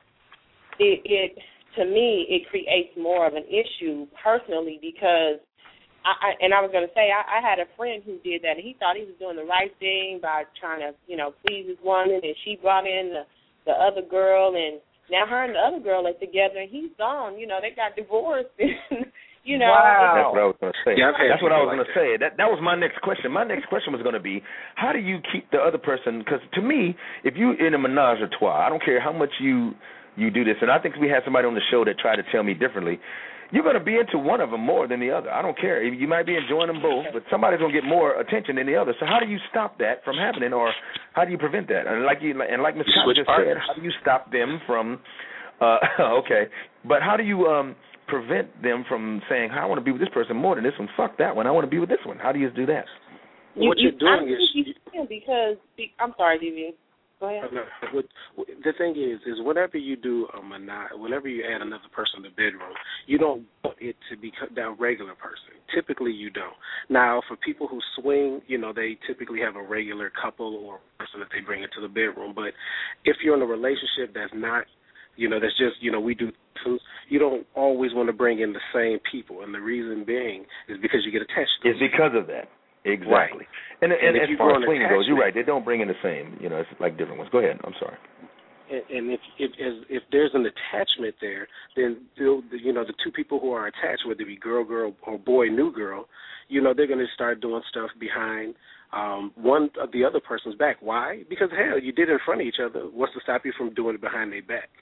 it, it to me it creates more of an issue personally because. I, I, and I was going to say, I, I had a friend who did that, and he thought he was doing the right thing by trying to, you know, please his woman, and she brought in the, the other girl, and now her and the other girl are together, and he's gone. You know, they got divorced, and, you know. Wow. That's what I was going to say. Yeah, That's what I was like going to say. That that was my next question. My next question was going to be, how do you keep the other person, because to me, if you in a menage a trois, I don't care how much you, you do this, and I think we had somebody on the show that tried to tell me differently, you're going to be into one of them more than the other. I don't care. You might be enjoying them both, but somebody's going to get more attention than the other. So how do you stop that from happening, or how do you prevent that? And like you and like Miz Cotton just said, how do you stop them from? Uh, okay, but how do you um, prevent them from saying, "I want to be with this person more than this one. Fuck that one. I want to be with this one." How do you do that? You, what you're doing you, is you can because I'm sorry, D V. Go ahead. What, the thing is, is whenever you do a menage, whenever you add another person in the bedroom, you don't want it to be that regular person. Typically, you don't. Now, for people who swing, you know, they typically have a regular couple or person that they bring into the bedroom. But if you're in a relationship that's not, you know, that's just, you know, we do things, you don't always want to bring in the same people. And the reason being is because you get attached to them. It's because of that. Exactly. Right. And, and, and as far as swinging goes, you're right. They don't bring in the same. You know, it's like different ones. Go ahead. I'm sorry. And, and if if as, if there's an attachment there, then the, you know the two people who are attached, whether it be girl, girl, or boy, new girl, you know they're going to start doing stuff behind um, one of the other person's back. Why? Because hell, you did it in front of each other. What's to stop you from doing it behind their back?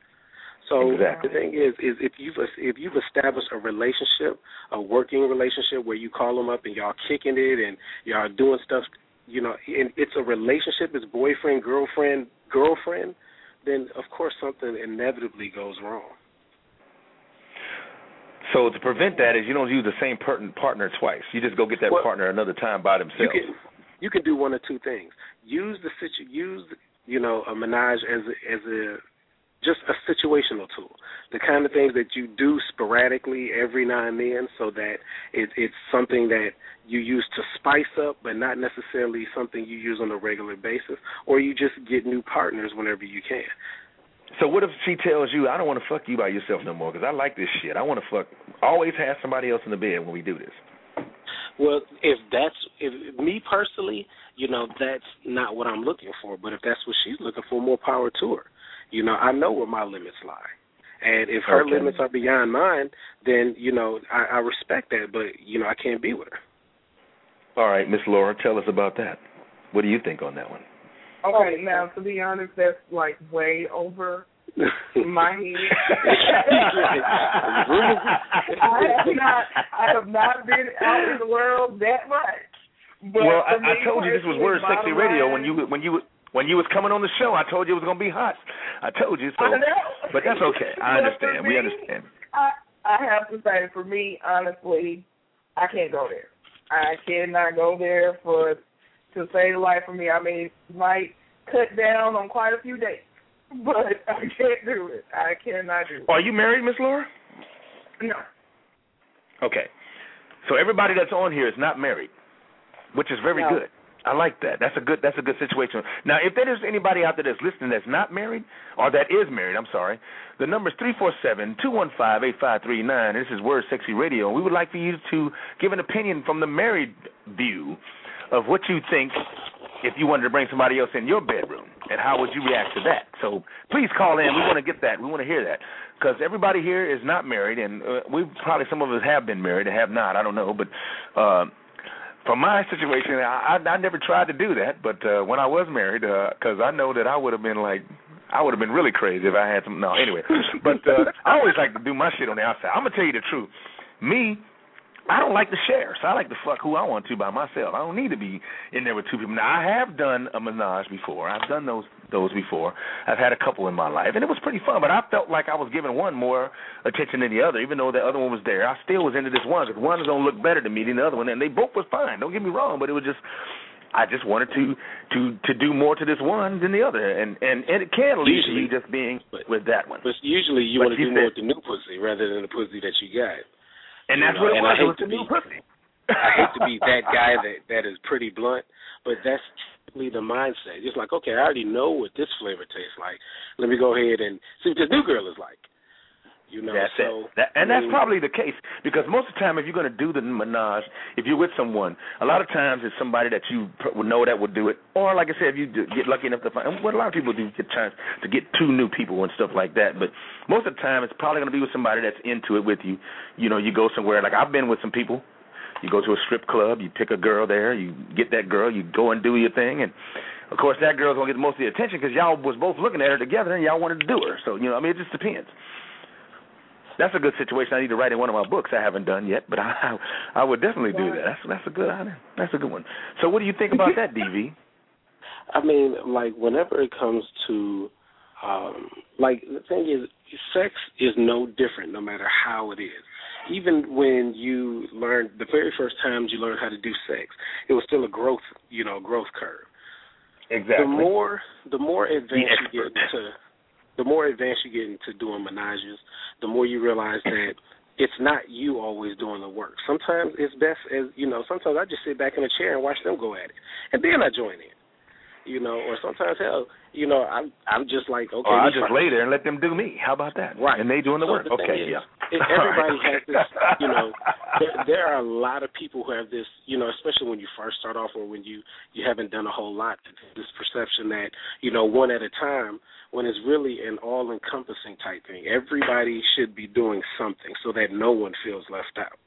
So exactly. The thing is, is if you've if you've established a relationship, a working relationship where you call them up and y'all kicking it and y'all doing stuff, you know, and it's a relationship, it's boyfriend, girlfriend, girlfriend, then of course something inevitably goes wrong. So to prevent that is you don't use the same partner twice. You just go get that well, partner another time by themselves. You can you can do one of two things. Use the situ use you know a menage as a, as a situational tool, the kind of things that you do sporadically every now and then, so that it, it's something that you use to spice up, but not necessarily something you use on a regular basis, or you just get new partners whenever you can. So what if she tells you, I don't want to fuck you by yourself no more because I like this shit. I want to fuck, always have somebody else in the bed when we do this. Well, if that's, if me personally, you know, that's not what I'm looking for. But if that's what she's looking for, more power to her. You know, I know where my limits lie. And if her okay. limits are beyond mine, then, you know, I, I respect that. But, you know, I can't be with her. All right, Miss Laura, tell us about that. What do you think on that one? Okay, now, to be honest, that's, like, way over my head. I have not I have not been out in the world that much. But well, I, I told you this was Word Sexy Radio when you when you when you was coming on the show. I told you it was gonna be hot. I told you so. I know. But that's okay. I understand. Me, we understand. I I have to say, for me, honestly, I can't go there. I cannot go there for to save the life of me. I mean, it might cut down on quite a few days, but I can't do it. I cannot do it. Are you married, Miss Laura? No. Okay. So everybody that's on here is not married, which is very No. good. I like that. That's a good that's a good situation. Now, if there is anybody out there that's listening that's not married, or that is married, I'm sorry, the number is three four seven, two one five, eight five three nine. This is Word Sexy Radio, and we would like for you to give an opinion from the married view of what you think if you wanted to bring somebody else in your bedroom, and how would you react to that? So please call in. We want to get that. We want to hear that, because everybody here is not married, and uh, we probably some of us have been married and have not. I don't know, but uh, from my situation, I, I, I never tried to do that. But uh, when I was married, because uh, I know that I would have been like, I would have been really crazy if I had some. No, anyway. But uh, I always like to do my shit on the outside. I'm gonna tell you the truth. Me, I don't like to share, so I like to fuck who I want to by myself. I don't need to be in there with two people. Now, I have done a menage before. I've done those those before. I've had a couple in my life, and it was pretty fun, but I felt like I was giving one more attention than the other, even though the other one was there. I still was into this one, because one is going to look better to me than the other one, and they both was fine. Don't get me wrong, but it was just, I just wanted to to, to do more to this one than the other, and, and, and it can lead to you just being but, with that one. But usually you but want to do said, more with the new pussy rather than the pussy that you got. And that's you know, what it was. It was the new pussy. I hate to be that guy that, that is pretty blunt, but that's typically the mindset. It's like, okay, I already know what this flavor tastes like. Let me go ahead and see what this new girl is like. You know, that's so, it. That, and I that's mean, probably the case, because most of the time if you're going to do the menage, if you're with someone, a lot of times it's somebody that you would know that would do it. Or, like I said, if you do get lucky enough to find, what a lot of people do get a chance to get two new people and stuff like that. But most of the time it's probably going to be with somebody that's into it with you. You know, you go somewhere, like I've been with some people. You go to a strip club, you pick a girl there, you get that girl, you go and do your thing, and of course that girl's going to get most of the attention because y'all was both looking at her together and y'all wanted to do her. So, you know, I mean, it just depends. That's a good situation. I need to write in one of my books. I haven't done yet, but I I would definitely do that. That's that's a good that's a good one. So what do you think about that, D V? I mean, like, whenever it comes to, um, like, the thing is, sex is no different no matter how it is. Even when you learned, the very first times you learned how to do sex, it was still a growth, you know, growth curve. Exactly. The more, the more advanced The you get into, the more advanced you get into doing menages, the more you realize that it's not you always doing the work. Sometimes it's best as, you know, sometimes I just sit back in a chair and watch them go at it, and then I join in. You know, or sometimes, hell, you know, I'm I'm just like, okay. Or I just lay there and let them do me. How about that? Right. And they doing the so work. The okay, is, yeah. It, everybody right. has this, you know, there, there are a lot of people who have this, you know, especially when you first start off or when you, you haven't done a whole lot, this perception that, you know, one at a time, when it's really an all-encompassing type thing. Everybody should be doing something so that no one feels left out.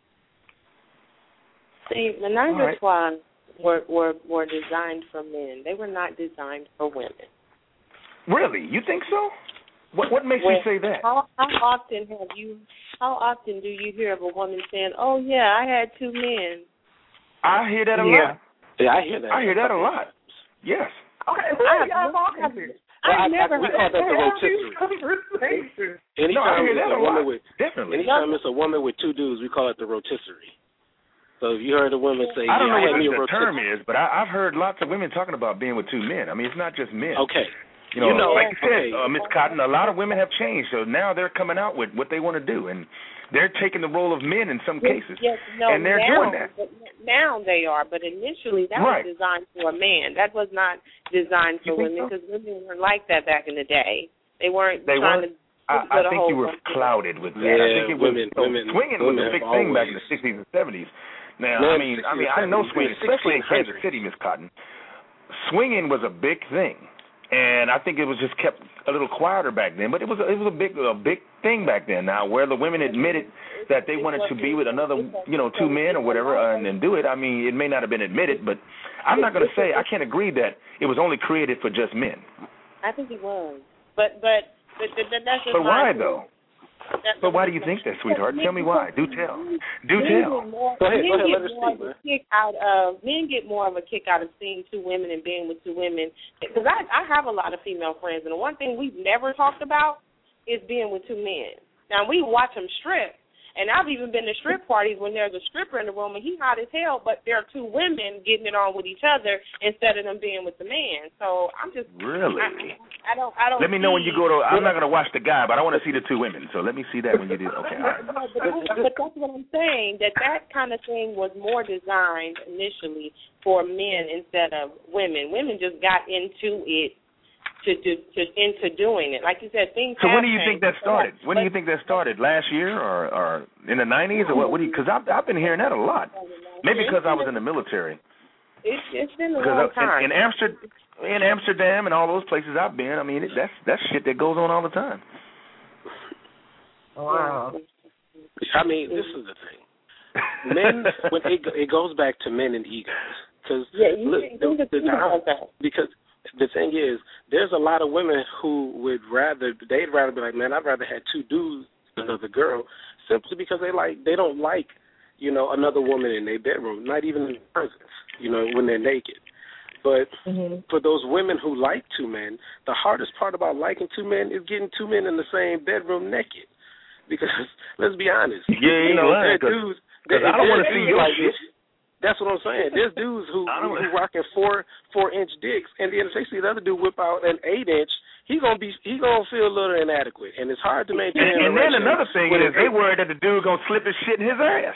See, menage a right. trois were, were were designed for men. They were not designed for women. Really? You think so? What what makes Well, you say that? How, how often have you? How often do you hear of a woman saying, "Oh yeah, I had two men"? I hear that a Yeah. lot. Yeah, I hear that. I hear that a lot. Yes. Okay, who are y'all talking to? Well, I, I've never I, we heard call that the Have rotisserie. these conversations. Anytime No, I hear it's that a a woman lot. with Definitely. anytime it's a woman with two dudes, we call it the rotisserie. So if you heard a woman say, I don't yeah, know I what had me a the term rotisserie. is, but I, I've heard lots of women talking about being with two men. I mean, it's not just men. Okay. You know, you know like you said, okay. uh, Miss Cotton, a lot of women have changed, so now they're coming out with what they want to do, and they're taking the role of men in some yes, cases, yes, no, and they're now, doing that. But now they are, but initially that right. was designed for a man. That was not designed for women because so? women weren't like that back in the day. They weren't they trying weren't. to. I, I think you were clouded with that. Yeah, I think it was women, so women, swinging women was a big thing back in the sixties and seventies. Now, Man, I mean, I mean, I know swinging, especially in Kansas City, Miss Cotton. Swinging was a big thing, and I think it was just kept a little quieter back then. But it was a, it was a big a big thing back then. Now, where the women admitted that they wanted to be with another, you know, two men or whatever, uh, and then do it. I mean, it may not have been admitted, but I'm not going to say I can't agree that it was only created for just men. I think it was, but but. But, but, that's just but why, my though? That, but why do you think that, sweetheart? Tell me why. Do tell. Do tell. More, go ahead, men go ahead, get more speak, of a kick out of men get more of a kick out of seeing two women and being with two women. Because I, I have a lot of female friends, and the one thing we've never talked about is being with two men. Now we watch them strip, and I've even been to strip parties when there's a stripper in the room and he's hot as hell, but there are two women getting it on with each other instead of them being with the man. So I'm just really. I, I don't. I don't. Let me know when you go to. I'm not going to watch the guy, but I want to see the two women. So let me see that when you do. Okay. All right. No, but, that's, but that's what I'm saying. That that kind of thing was more designed initially for men instead of women. Women just got into it. To, to to into doing it, like you said, things. So when do you changed. think that started? When do you think that started? Last year or, or in the nineties or what? What do you? Because I've I've been hearing that a lot. Maybe because I was in the military. It's it's been a because long time. In, in Amsterdam, in Amsterdam, and all those places I've been, I mean, it, that's that's shit that goes on all the time. Wow. I mean, this is the thing. Men, when it it goes back to men and egos, because yeah, you look, think the, the, the, because. The thing is, there's a lot of women who would rather they'd rather be like, man, I'd rather have two dudes than another girl, simply because they like they don't like, you know, another woman in their bedroom, not even in presence, you know, when they're naked. But mm-hmm. for those women who like two men, the hardest part about liking two men is getting two men in the same bedroom naked. Because let's be honest, yeah, you know, lying, there are dudes. Because I don't want to see your like shit. This. That's what I'm saying. There's dudes who who, who rocking four four inch dicks, and then if they see the other dude whip out an eight inch, he gonna be he gonna feel a little inadequate, and it's hard to maintain. And, and then another thing is they worried that the dude gonna slip his shit in his ass.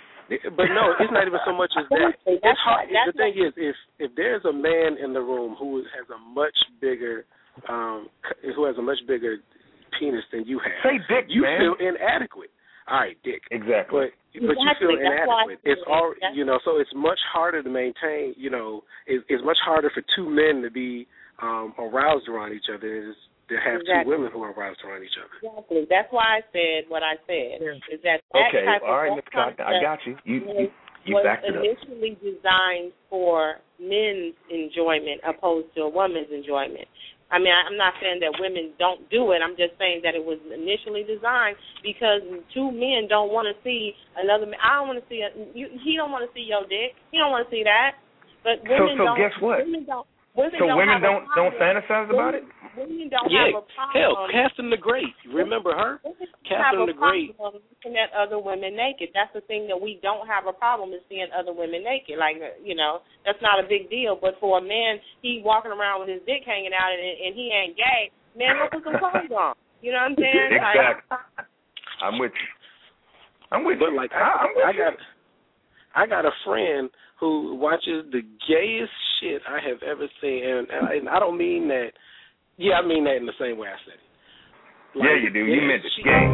But no, it's not even so much as that. It's hard. The thing is, if if there's a man in the room who has a much bigger um who has a much bigger penis than you have, say dick, you man. feel inadequate. All right, dick. Exactly. But but exactly. you feel That's inadequate. It's all you know. So it's much harder to maintain. You know, it, it's much harder for two men to be um, aroused around each other than it is to have exactly. two women who are aroused around each other. Exactly. That's why I said what I said. Is that that okay? Type all right, of Miz Cotton, I got you. You you, you was backed it up. initially designed for men's enjoyment opposed to a woman's enjoyment. I mean, I'm not saying that women don't do it. I'm just saying that it was initially designed because two men don't want to see another man. I don't want to see a, you, he don't want to see your dick. He don't want to see that. But women so, so don't. guess what? Women don't. Women so don't women have don't a don't fantasize about it. Women don't yeah, have a problem. hell, Catherine the Great. Remember her? Catherine the Great. Looking at other women naked. That's the thing that we don't have a problem is seeing other women naked. Like, you know, that's not a big deal. But for a man, he walking around with his dick hanging out and, and he ain't gay. Man, go put some clothes on. You know what I'm saying? Exactly. Like, I'm with you. I'm with but you. But like, I, I'm with I got, you. I got a friend who watches the gayest shit I have ever seen, and, and I don't mean that. Yeah, I mean that in the same way I said it. Like, yeah, you do. You meant it. She, gay.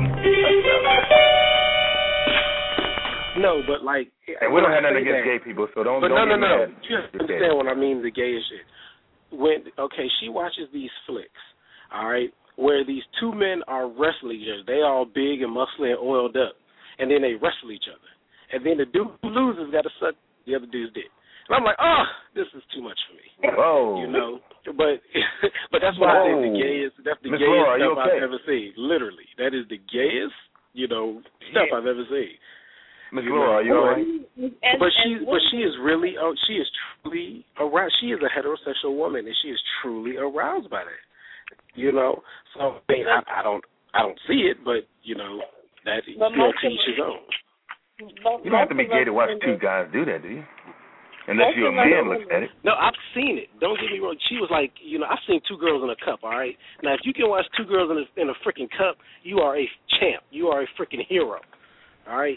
No, but like, and we don't have nothing against that, gay people, so don't. But don't no, no, no. Mad. You understand what I mean? The gayest shit. When okay, she watches these flicks, all right, where these two men are wrestling each other. They all big and muscly and oiled up, and then they wrestle each other. And then the dude who loses got to suck the other dude's dick. And I'm like, oh, this is too much for me. Whoa. You know, but but that's what Whoa. I say the gayest. That's the Miz gayest Laura, stuff okay? I've ever seen. Literally, that is the gayest, you know, stuff yeah. I've ever seen. Miz Laura, are you all right? But she, but she is really, oh, she is truly aroused. She is a heterosexual woman, and she is truly aroused by that. You know, so I, mean, I, I don't, I don't see it, but you know, that you know, to each his own. You don't have to be gay to watch two guys do that, do you? Unless you're a man looks at it. No, I've seen it. Don't get me wrong. She was like, you know, I've seen two girls in a cup, all right? Now, if you can watch two girls in a, in a freaking cup, you are a champ. You are a freaking hero, all right?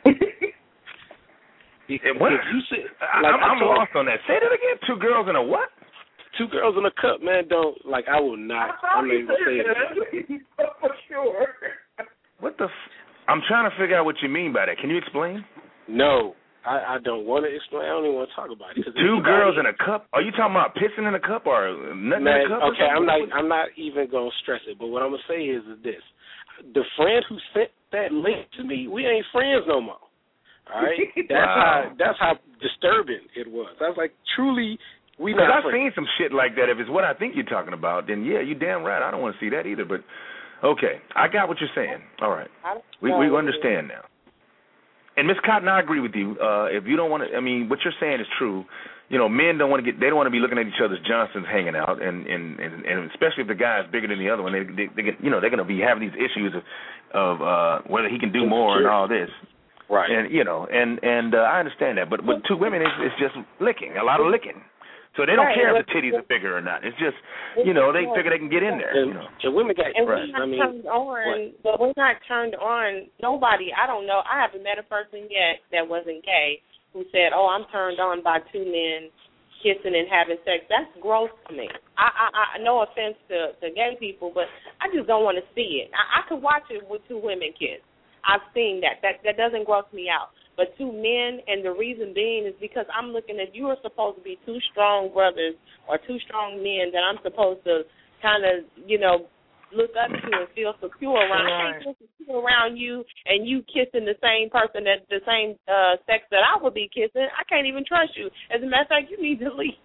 If, what? if you see, I, like, I'm, I'm told, lost on that. Say that again. Two girls in a what? Two girls in a cup, man. Don't, like, I will not. I'm not even saying it. For sure. What the? F- I'm trying to figure out what you mean by that. Can you explain? No. I, I don't want to explain. I don't even want to talk about it. Two girls in a cup? Are you talking about pissing in a cup or nothing man, in a cup? Okay, I'm not. I'm not even gonna stress it. But what I'm gonna say is, is this: the friend who sent that link to me, we ain't friends no more. All right, that's wow. how. That's how disturbing it was. I was like, truly, we not. I've friends. seen some shit like that. If it's what I think you're talking about, then yeah, you damn right. I don't want to see that either. But okay, I got what you're saying. All right, we we understand now. And Miss Cotton, I agree with you. Uh, if you don't want to, I mean, what you're saying is true. You know, men don't want to get, they don't want to be looking at each other's Johnsons hanging out, and and, and, and especially if the guy is bigger than the other one, they they, they get, you know, they're going to be having these issues of of uh, whether he can do more and all this. Right. And you know, and and uh, I understand that, but with two women, it's, it's just licking, a lot of licking. So they don't right. care if the titties are bigger or not. It's just, you know, they figure they can get in there. And, you know. and women got and right. we're not I mean, turned on, what? but we're not turned on. Nobody, I don't know. I haven't met a person yet that wasn't gay who said, "Oh, I'm turned on by two men kissing and having sex." That's gross to me. I, I, I no offense to, to gay people, but I just don't want to see it. I, I could watch it with two women kiss. I've seen that. That that doesn't gross me out. But two men, and the reason being is because I'm looking at you are supposed to be two strong brothers or two strong men that I'm supposed to kind of, you know, look up to and feel secure around. I can't feel secure around you and you kissing the same person that the same uh, sex that I would be kissing. I can't even trust you. As a matter of fact, you need to leave.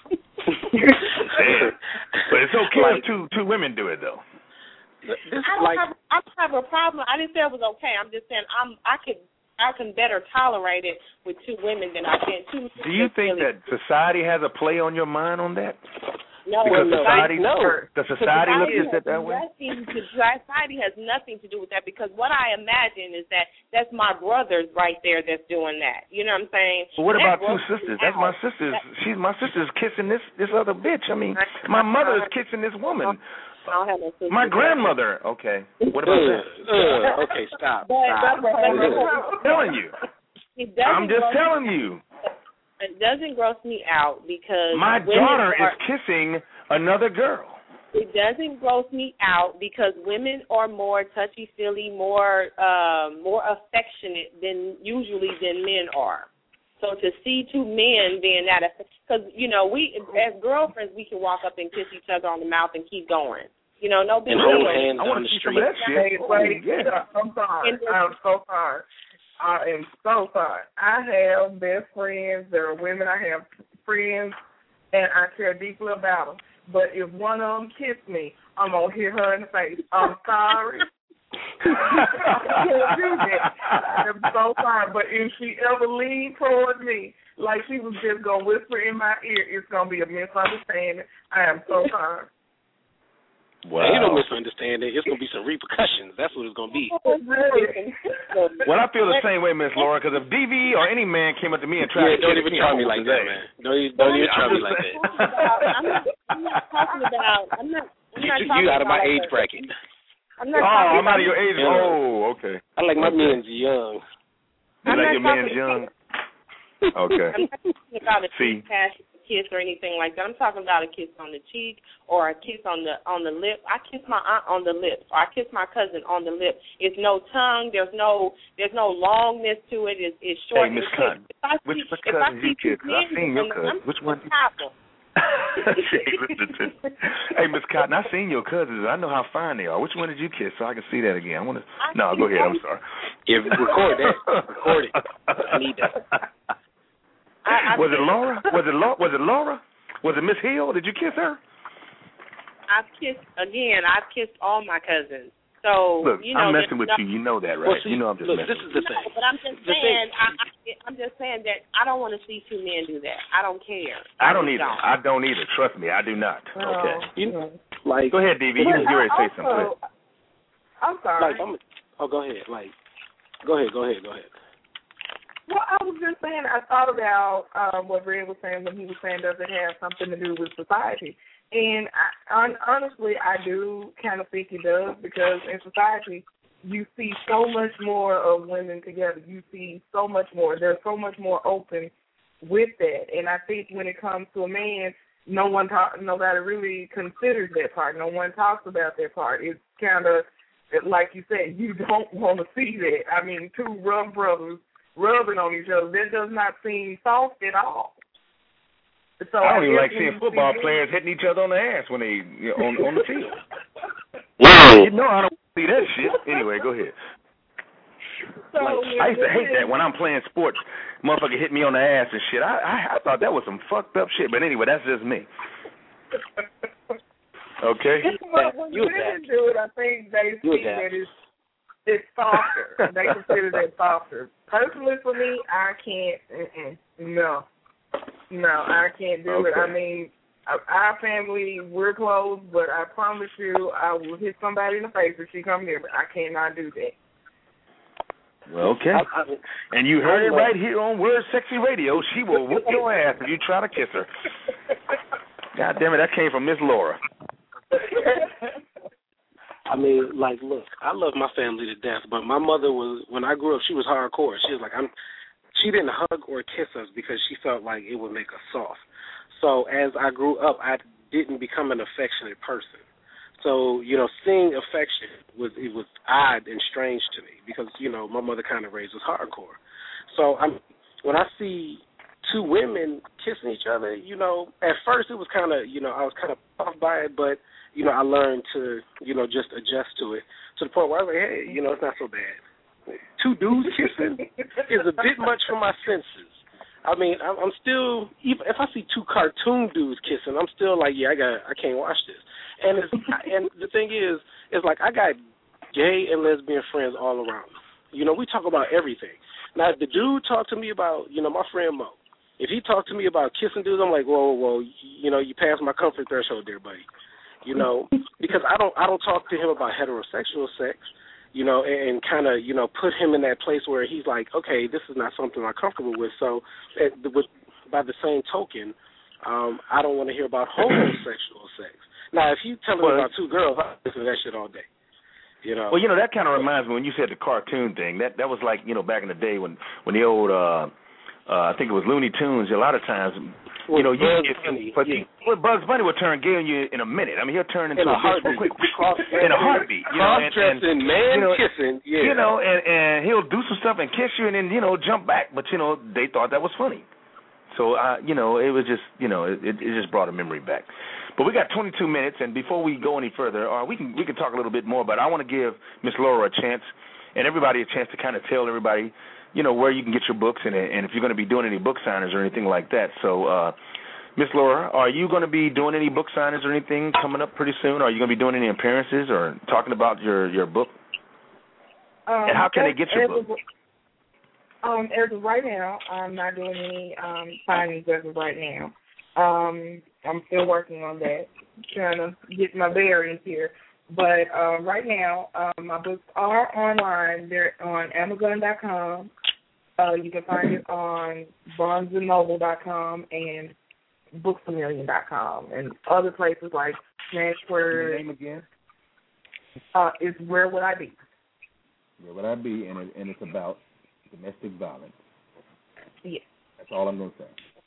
But it's okay like, if two two women do it though. This, I don't like, have I don't have a problem. I didn't say it was okay. I'm just saying I'm I could. I can better tolerate it with two women than I can two. Do you think really that society has a play on your mind on that? No, because no, society, no. Does society, society look at it that way? Nothing to, society has nothing to do with that because what I imagine is that that's my brothers right there that's doing that. You know what I'm saying? But what that about two sisters? That's my sister's. She's my sister's kissing this this other bitch. I mean, my mother is kissing this woman. I don't have no sisters. My grandmother. Okay. What about that? Uh, okay, stop. But, stop. But, but, but, I'm telling you. I'm just telling you. It doesn't gross me out because my daughter are, is kissing another girl. It doesn't gross me out because women are more touchy-feely, more uh, more affectionate than usually than men are. So to see two men being that, because you know we as girlfriends we can walk up and kiss each other on the mouth and keep going. You know, no big deal. I want to see some of that shit. Wait, wait, yeah. I'm sorry. I'm so sorry. I am so sorry. I have best friends. There are women. I have friends, and I care deeply about them. But if one of them kiss me, I'm gonna hit her in the face. I'm sorry. I can't do that. I'm so sorry. But if she ever leans toward me, like she was just gonna whisper in my ear, it's gonna be a misunderstanding. I am so sorry. Wow. Ain't no misunderstanding. It's going to be some repercussions. That's what it's going to be. Well, I feel the same way, Miss Laura, because if D V or any man came up to me and tried yeah, to don't even try me like that, man. Don't even, don't even try me like that. I'm not, I'm not talking about. I'm not. I'm you not you out of my like age a, bracket. I'm not oh, I'm about out of your age. Yeah. Oh, okay. I like my okay. men's young. You I'm like your man's young? Okay. I'm not talking about a See. passion kiss or anything like that. I'm talking about a kiss on the cheek or a kiss on the on the lip. I kiss my aunt on the lips, or I kiss my cousin on the lip. It's no tongue. There's no there's no longness to it. It's, it's short. Hey, Miss Cotton, which which cousin you kiss? I've seen your cousin. Which one? Hey, Miss Cotton, I've seen your cousins. I know how fine they are. Which one did you kiss so I can see that again? I want to. No, go ahead. I'm sorry. If record that, record it. I need that. I, I was it Laura? Was it Laura? Was it Laura? Was it Miss Hill? Did you kiss her? I've kissed again. I've kissed all my cousins. So look, you know, I'm messing with no, you. You know that, right? Well, see, you know I'm just look, messing. This is the no, thing. But I'm just the saying. Thing. I, I, I'm just saying that I don't want to see two men do that. I don't care. I don't I either. Don't. I don't either. Trust me, I do not. No, okay. You know, like go ahead, D V. You can get ready to say something. I'm sorry. Like, I'm, oh, go ahead. Like, go ahead. Go ahead. Go ahead. Well, I was just saying, I thought about um, what Red was saying when he was saying, does it have something to do with society? And I, on, honestly, I do kind of think it does, because in society, you see so much more of women together. You see so much more. They're so much more open with that. And I think when it comes to a man, no one talk, nobody really considers that part. No one talks about that part. It's kind of, like you said, you don't want to see that. I mean, two rough brothers rubbing on each other, that does not seem soft at all. So I don't I even like guess seeing when you football see players hitting each other on the ass when they you know, on on the field. Wow. You know I don't see that shit. Anyway, go ahead. So Like, when I used to hate women- that when I'm playing sports. Motherfucker hit me on the ass and shit. I, I I thought that was some fucked up shit. But anyway, that's just me. Okay. But when You women do it, I think they You see adapt. that it's it's softer. They consider that softer. Personally, for me, I can't. Mm-mm, no, no, I can't do it. Okay. I mean, our family, we're close, but I promise you, I will hit somebody in the face if she come near me. I cannot do that. Well, okay. I, I, And you heard I it love- right here on Word Sexy Radio. She will whoop your ass if you try to kiss her. God damn it, that came from Miss Laura. I mean, like, look, I love my family to death, but my mother was, when I grew up, she was hardcore. She was like, I'm, she didn't hug or kiss us because she felt like it would make us soft. So as I grew up, I didn't become an affectionate person. So, you know, seeing affection was, it was odd and strange to me because, you know, my mother kind of raised us hardcore. So I'm, when I see two women kissing each other, you know, at first it was kind of, you know, I was kind of off by it, but, you know, I learned to, you know, just adjust to it to the point where I was like, hey, you know, it's not so bad. Two dudes kissing is a bit much for my senses. I mean, I'm, I'm still, even if I see two cartoon dudes kissing, I'm still like, yeah, I got, I can't watch this. And it's, and the thing is, it's like I got gay and lesbian friends all around me. You know, we talk about everything. Now, if the dude talked to me about, you know, my friend Mo, if he talked to me about kissing dudes, I'm like, whoa, whoa, you know, you passed my comfort threshold there, buddy. You know, because I don't, I don't talk to him about heterosexual sex. You know, and, and kind of, you know, put him in that place where he's like, okay, this is not something I'm comfortable with. So, at, with, by the same token, um, I don't want to hear about homosexual sex. Now, if you tell me Well, about two girls, I listen to that shit all day. You know. Well, you know, that kind of reminds me when you said the cartoon thing. That that was like, you know, back in the day when when the old, uh, uh, I think it was Looney Tunes. A lot of times, you Well, know, you Bugs if, Bunny, but yeah. well, Bugs Bunny will turn gay on you in a minute. I mean, he'll turn into In a a bitch real heartbeat. quick, in a heartbeat. You know, and, and, Cross-dressing, man you know, kissing, yeah. You know, and, and he'll do some stuff and kiss you, and then you know jump back. But you know, they thought that was funny. So, uh, you know, it was just, you know, it, it just brought a memory back. But we got twenty-two minutes, and before we go any further, uh, we can we can talk a little bit more. But I want to give Miss Laura a chance, and everybody a chance to kind of tell everybody, you know, where you can get your books, and and if you're going to be doing any book signings or anything like that. So, uh, Miss Laura, are you going to be doing any book signings or anything coming up pretty soon? Are you going to be doing any appearances or talking about your your book? Um, and how can as, they get your as book? Of, um, as of right now, I'm not doing any um, signings as of right now. Um, I'm still working on that, trying to get my bearings here. But uh, right now, um, my books are online. They're on Amazon dot com. Uh, you can find it on Barnes and Noble dot com and Books A Million dot com and other places like Smashwords. Your name again? Uh, is Where Would I Be? Where Would I Be? And, it, and it's about domestic violence. Yes. That's all I'm going to say.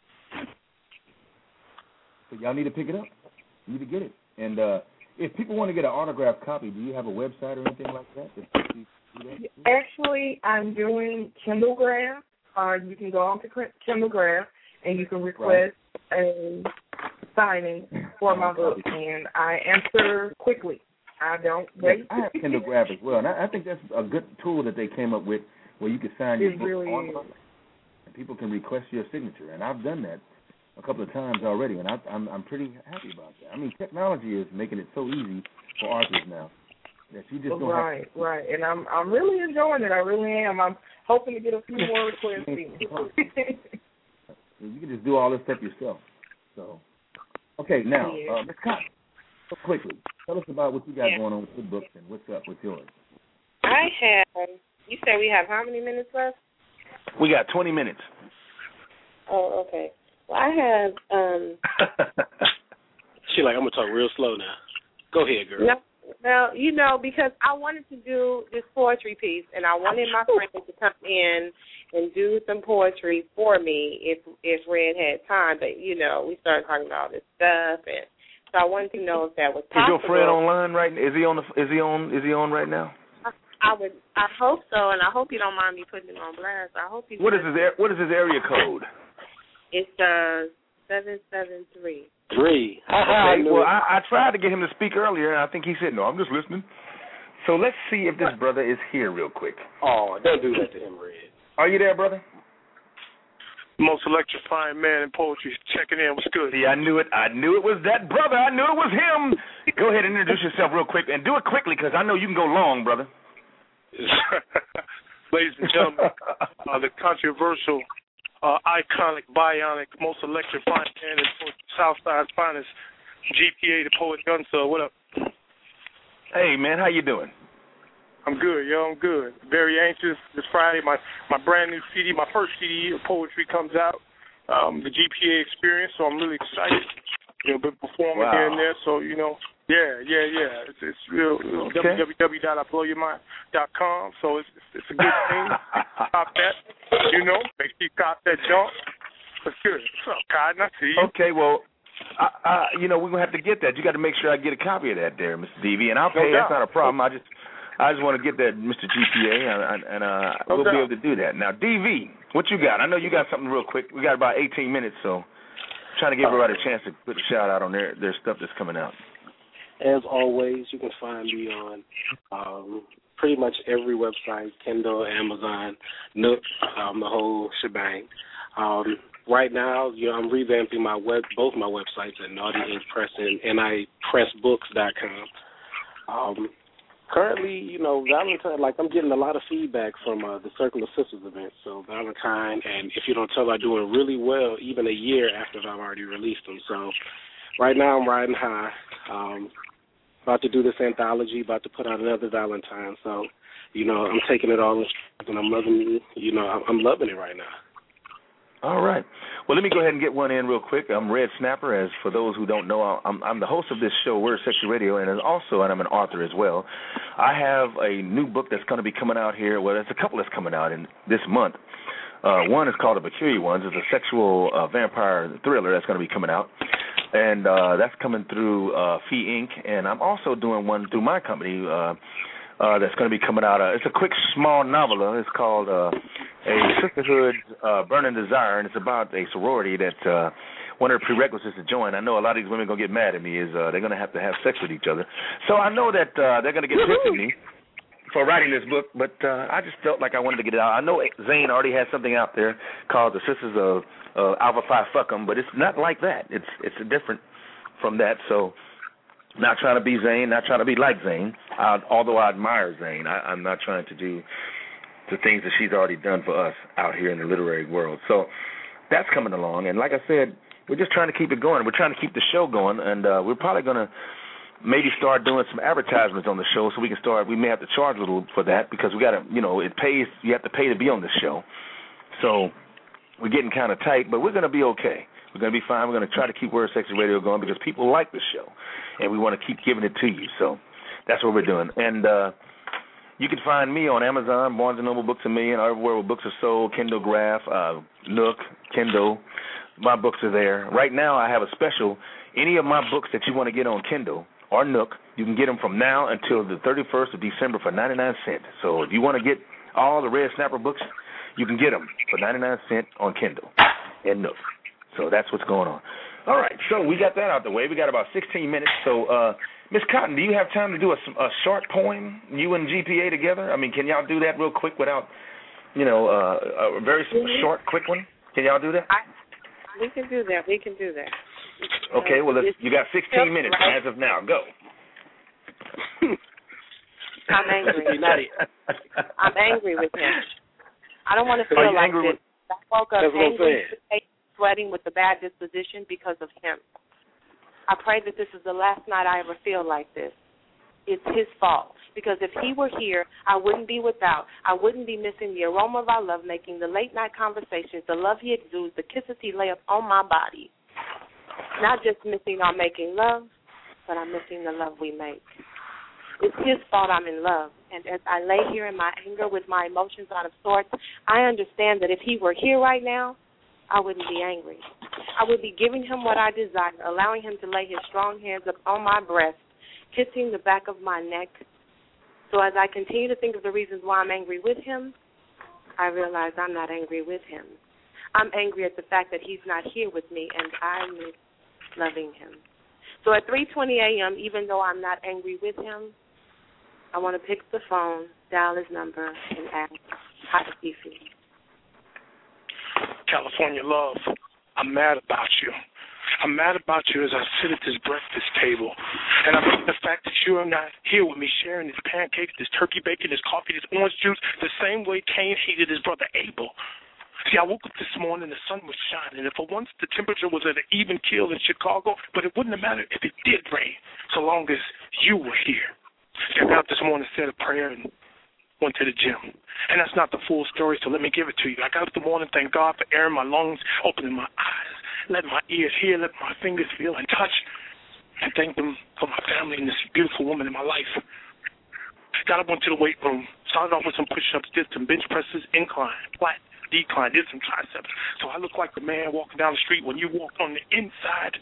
So y'all need to pick it up. You need to get it. And uh, if people want to get an autographed copy, do you have a website or anything like that? that? Actually, I'm doing Kindle Graph. Uh, you can go on to Kindle Graph and you can request right. a signing for my book, and I answer quickly. I don't wait. I have Kindle Graph as well, and I, I think that's a good tool that they came up with where you can sign your it book really online, and people can request your signature. And I've done that a couple of times already, and I, I'm I'm pretty happy about that. I mean, technology is making it so easy for authors now that you just don't right, have to. right, and I'm I'm really enjoying it. I really am. I'm hoping to get a few more requests. You can just do all this stuff yourself. So, okay, now, yeah. uh, Miz Cox, so quickly, tell us about what you got yeah. going on with your books and what's up with yours. I have. You said we have how many minutes left? We got twenty minutes. Oh, okay. Well, I have. Um, she like, I'm gonna talk real slow now. Go ahead, girl. No, well, you know, because I wanted to do this poetry piece, and I wanted my friends to come in and do some poetry for me if if Red had time. But you know, we started talking about all this stuff, and so I wanted to know if that was possible. Is your friend online right now? Is he on the? Is he on? Is he on right now? I would, I hope so, and I hope you don't mind me putting him on blast. I hope he's. What is his? What is his area code? It's uh seven seven three. Three. Okay. Well, I, I tried to get him to speak earlier, and I think he said no. I'm just listening. So let's see if this brother is here real quick. Oh, don't do that to him, Red. Are you there, brother? Most electrifying man in poetry checking in. What's good? See, I knew it. I knew it was that brother. I knew it was him. Go ahead and introduce yourself real quick, and do it quickly because I know you can go long, brother. Ladies and gentlemen, uh, the controversial, uh, iconic, bionic, most electrifying man in Southside's finest, G P A, the poet Gunso. What up? Hey, man, how you doing? I'm good, yo. I'm good. Very anxious. This Friday, my, my brand new C D, my first C D of poetry comes out, um, the G P A Experience, so I'm really excited. You know, been performing wow. here and there, so, you know, yeah, yeah, yeah. It's, it's real. Okay. w w w dot I blow your mind dot com. So it's it's a good thing. Cop that, you know. Make sure you cop that junk. It's good. What's up, Cotton? I see you. Okay, well, I, I, you know, we're gonna have to get that. You got to make sure I get a copy of that, there, Mister D V, and I'll pay. No That's not a problem. I just, I just want to get that, Mister G P A, and, and uh, no we'll doubt. be able to do that. Now, D V, what you got? I know you got something real quick. We got about eighteen minutes, so I'm trying to give everybody a chance to put a shout out on their their stuff that's coming out. As always, you can find me on um, pretty much every website, Kindle, Amazon, Nook, um, the whole shebang. Um, right now, you know, I'm revamping my web, both my websites at Naughty Ink Press and N I press books dot com. Um, currently, you know, Valentine, like I'm getting a lot of feedback from uh, the Circle of Sisters event. So Valentine, and If You Don't Tell, are doing really well, even a year after I've already released them. So right now, I'm riding high. Um, about to do this anthology, about to put out another Valentine. So, you know, I'm taking it all in stride, and I'm loving, you know, I'm, I'm loving it right now. All right. Well, let me go ahead and get one in real quick. I'm Red Snapper. As for those who don't know, I'm, I'm the host of this show, Word Sexy Radio, and also, and I'm an author as well. I have a new book that's going to be coming out here. Well, there's a couple that's coming out in this month. Uh, one is called The Peculiar Ones. It's a sexual uh, vampire thriller that's going to be coming out. And uh, that's coming through uh, Fee Incorporated. And I'm also doing one through my company uh, uh, that's going to be coming out. Uh, it's a quick, small novel. It's called uh, A Sisterhood uh, Burning Desire, and it's about a sorority that uh, one of the prerequisites to join. I know a lot of these women are going to get mad at me is uh, they're going to have to have sex with each other. So I know that uh, they're going to get pissed at me for writing this book, but uh, I just felt like I wanted to get it out. I know Zane already has something out there called The Sisters of uh, Alpha Phi Fuck'em, but it's not like that. It's it's different from that. So not trying to be Zane, not trying to be like Zane, I, although I admire Zane. I, I'm not trying to do the things that she's already done for us out here in the literary world. So that's coming along. And like I said, we're just trying to keep it going. We're trying to keep the show going, and uh, we're probably going to maybe start doing some advertisements on the show so we can start. We may have to charge a little for that because we got to, you know, it pays. You have to pay to be on this show. So we're getting kind of tight, but we're going to be okay. We're going to be fine. We're going to try to keep Word Sexy Radio going because people like the show, and we want to keep giving it to you. So that's what we're doing. And uh, you can find me on Amazon, Barnes and Noble, Books a Million, everywhere where books are sold, Kindle Graph, uh, Nook, Kindle. My books are there. Right now I have a special. Any of my books that you want to get on Kindle or Nook, you can get them from now until the thirty-first of December for ninety-nine cents. So if you want to get all the Red Snapper books, you can get them for ninety-nine cents on Kindle and Nook. So that's what's going on. All right, so we got that out the way. We got about sixteen minutes. So, uh, Miss Cotton, do you have time to do a, a short poem, you and G P A together? I mean, can y'all do that real quick without, you know, uh, a very short, quick one? Can y'all do that? I, we can do that. We can do that. Okay, well, let's, you got sixteen minutes as of now. Go. I'm angry. I'm angry with him. I don't want to feel Are you like angry this. With... I woke up That's what I'm angry, saying. sweating with a bad disposition because of him. I pray that this is the last night I ever feel like this. it's his fault. Because if he were here, I wouldn't be without. I wouldn't be missing the aroma of our lovemaking, the late-night conversations, the love he exudes, the kisses he lay up on my body. Not just missing our making love, but I'm missing the love we make. It's his fault I'm in love. And as I lay here in my anger with my emotions out of sorts, I understand that if he were here right now, I wouldn't be angry. I would be giving him what I desire, allowing him to lay his strong hands up on my breast, kissing the back of my neck. So as I continue to think of the reasons why I'm angry with him, I realize I'm not angry with him. I'm angry at the fact that he's not here with me, and I miss loving him. So at three twenty a.m., even though I'm not angry with him, I want to pick the phone, dial his number, and ask, how does he feel? California love, I'm mad about you. I'm mad about you as I sit at this breakfast table. And I think the fact that you are not here with me sharing this pancakes, this turkey bacon, this coffee, this orange juice, the same way Cain hated his brother Abel. See, I woke up this morning, the sun was shining, and for once the temperature was at an even keel in Chicago, but it wouldn't have mattered if it did rain, so long as you were here. See, I got up this morning, said a prayer, and went to the gym. And that's not the full story, so let me give it to you. I got up this morning, thank God for airing my lungs, opening my eyes, letting my ears hear, letting my fingers feel and touch, and thank them for my family and this beautiful woman in my life. Got up, went to the weight room, started off with some push-ups, did some bench presses, incline, flat, decline, did some triceps. So I look like the man walking down the street when you walk on the inside.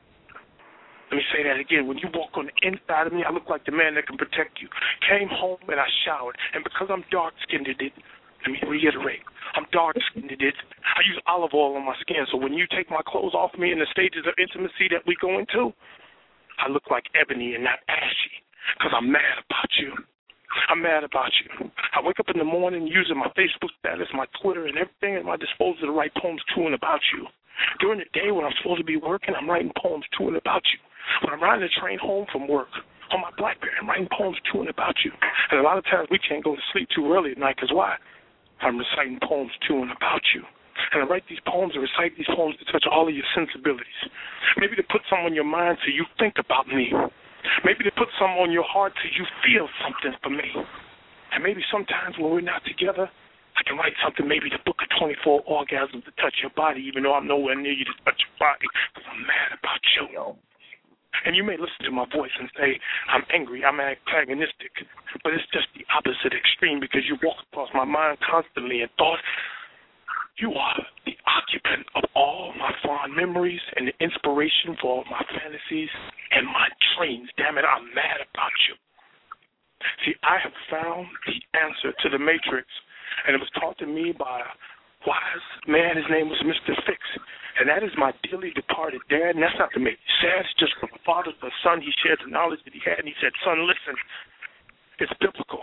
Let me say that again. When you walk on the inside of me, I look like the man that can protect you. Came home and I showered. And because I'm dark-skinned, it, let me reiterate, I'm dark-skinned, it, I use olive oil on my skin. So when you take my clothes off me in the stages of intimacy that we go into, I look like ebony and not ashy because I'm mad about you. I'm mad about you. I wake up in the morning using my Facebook status, my Twitter, and everything at my disposal to write poems to and about you. During the day when I'm supposed to be working, I'm writing poems to and about you. When I'm riding the train home from work, on my BlackBerry, I'm writing poems to and about you. And a lot of times we can't go to sleep too early at night because why? I'm reciting poems to and about you. And I write these poems and recite these poems to touch all of your sensibilities. Maybe to put some on your mind so you think about me. Maybe to put some on your heart so you feel something for me. And maybe sometimes when we're not together, I can write something, maybe the book of twenty-four orgasms to touch your body, even though I'm nowhere near you to touch your body, because I'm mad about you. And you may listen to my voice and say, I'm angry, I'm antagonistic, but it's just the opposite extreme because you walk across my mind constantly and thought, you are the occupant of all my fond memories and the inspiration for all my fantasies and my dreams. Damn it, I'm mad about you. See, I have found the answer to the Matrix, and it was taught to me by a wise man. His name was Mister Fix, and that is my dearly departed dad, and that's not to make you sad. It's just from a father to a son. He shared the knowledge that he had, and he said, son, listen, it's biblical.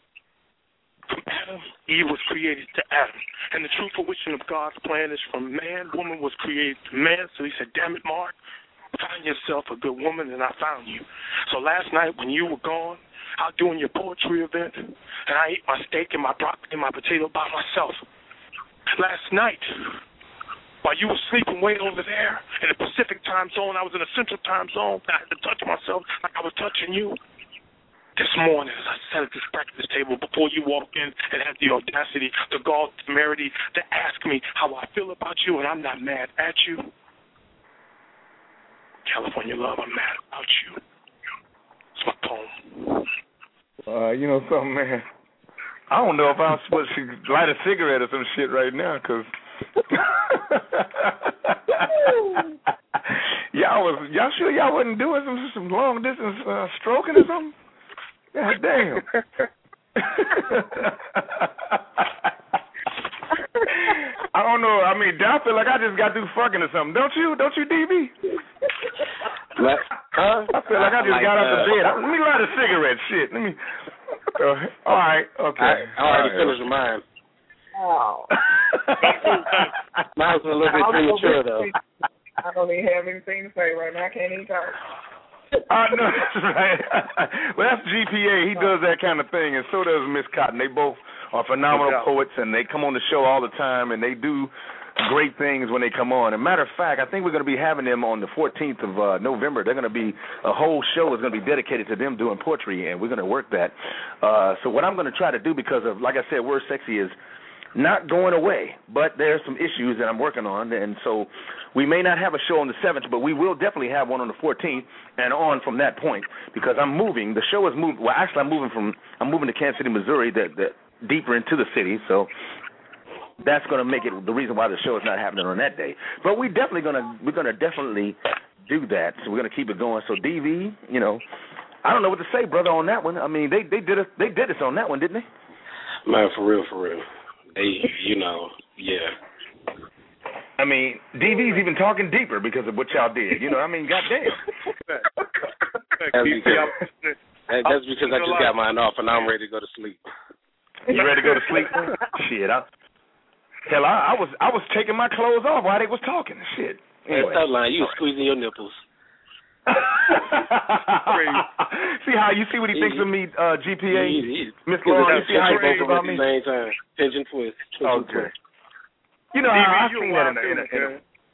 From Adam, Eve was created to Adam. And the true fruition of God's plan is from man, woman was created to man. So he said, damn it, Mark, find yourself a good woman, and I found you. So last night when you were gone, out doing your poetry event, and I ate my steak and my broccoli and my potato by myself. Last night, while you were sleeping way over there in the Pacific time zone, I was in the Central time zone, and I had to touch myself like I was touching you. This morning, as I sat at this breakfast table before you walked in and had the audacity, the gall, the temerity to ask me how I feel about you, and I'm not mad at you. California love, I'm mad about you. It's my poem. Uh, you know something, man? I don't know if I'm supposed to light a cigarette or some shit right now, because y'all was y'all sure y'all wasn't doing some some long distance uh, stroking or something? God damn. I don't know. I mean, I feel like I just got through fucking or something. Don't you? Don't you, D B? Like, huh? I feel like I just like, got out uh, of bed. Let me light a cigarette. Shit. Let me. Uh, all right. Okay. I, I already right. finished mine. Oh. Mine was a little bit premature, though. I don't even have anything to say right now. I can't even talk. I know, that's right. Well, that's G P A. He does that kind of thing, and so does Miss Cotton. They both are phenomenal poets, and they come on the show all the time, and they do great things when they come on. As a matter of fact, I think we're going to be having them on the fourteenth of uh, November. They're going to be, a whole show is going to be dedicated to them doing poetry, and we're going to work that. Uh, so what I'm going to try to do, because of, like I said, Word Sexy is not going away, but there's some issues that I'm working on, and so we may not have a show on the seventh, but we will definitely have one on the fourteenth and on from that point, because I'm moving. The show is moving. Well, actually, I'm moving from I'm moving to Kansas City, Missouri, that, that deeper into the city, so that's going to make it the reason why the show is not happening on that day. But we definitely going to we're going to definitely do that. So we're going to keep it going. So D V, you know, I don't know what to say, brother, on that one. I mean, they they did us they did us on that one, didn't they? Man, for real, for real. They, you know, yeah. I mean, D V's even talking deeper because of what y'all did. You know, I mean, goddamn. That's because, that's because I just got mine off and I'm ready to go to sleep. You ready to go to sleep? Shit, I, hell, I, I was I was taking my clothes off while they was talking. Shit. Anyway. That line, you was squeezing your nipples. See how you see what he, he thinks of me, uh, G P A, Miss Laura. You see how he thinks about me? Same time, pigeon twist. Pigeon okay. Twist. You know, I, I've seen that in the. In a, in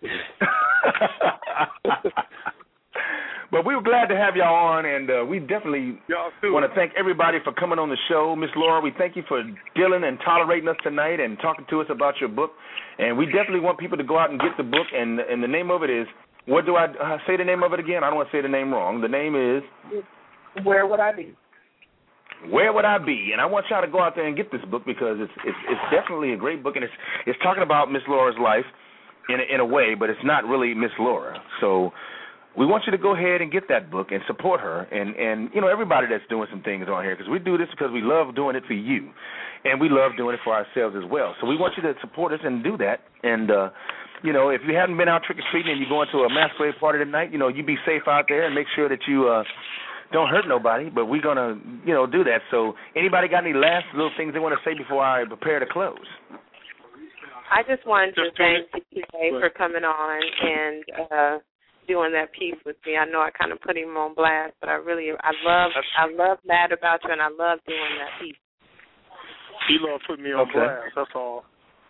a But we were glad to have y'all on, and uh, we definitely want to thank everybody for coming on the show. Miss Laura, we thank you for dealing and tolerating us tonight and talking to us about your book. And we definitely want people to go out and get the book, and and the name of it is, what do I uh, say the name of it again? I don't want to say the name wrong. The name is? Where Would I Be? Where Would I Be? And I want y'all to go out there and get this book, because it's it's, it's definitely a great book, and it's it's talking about Miss Laura's life in a, in a way, but it's not really Miss Laura. So we want you to go ahead and get that book and support her, and, and you know, everybody that's doing some things on here, because we do this because we love doing it for you, and we love doing it for ourselves as well. So we want you to support us and do that. And, uh, you know, if you haven't been out trick-or-treating and you're going to a masquerade party tonight, you know, you be safe out there and make sure that you uh, don't hurt nobody, but we're going to, you know, do that. So anybody got any last little things they want to say before I prepare to close? I just wanted to thank T K for coming on and uh, doing that piece with me. I know I kind of put him on blast, but I really, I love, I love Mad About You, and I love doing that piece. He love putting me on okay. blast. That's all.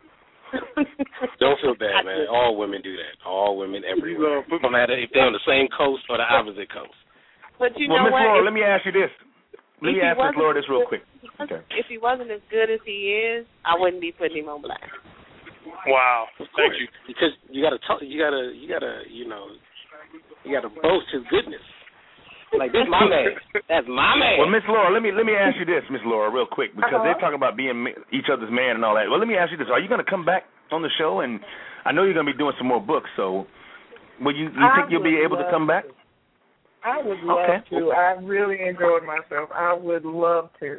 Don't feel bad, man. All women do that. All women everywhere. No matter if they're on the same coast or the opposite coast. But you well, know Miss what? Laura, if, let me ask you this. Let me ask Miss Laura this real quick. Okay. If he wasn't as good as he is, I wouldn't be putting him on blast. Wow. Thank you. Because you gotta talk. You gotta. You gotta. You know. You gotta boast his goodness. Like, that's my man. That's my man. Well, Miss Laura, let me let me ask you this, Miss Laura, real quick, because uh-huh. they're talking about being each other's man and all that. Well, let me ask you this: are you going to come back on the show? And I know you're going to be doing some more books, so will you? You think you'll be able to come back? I would love okay. to. I really enjoyed myself. I would love to.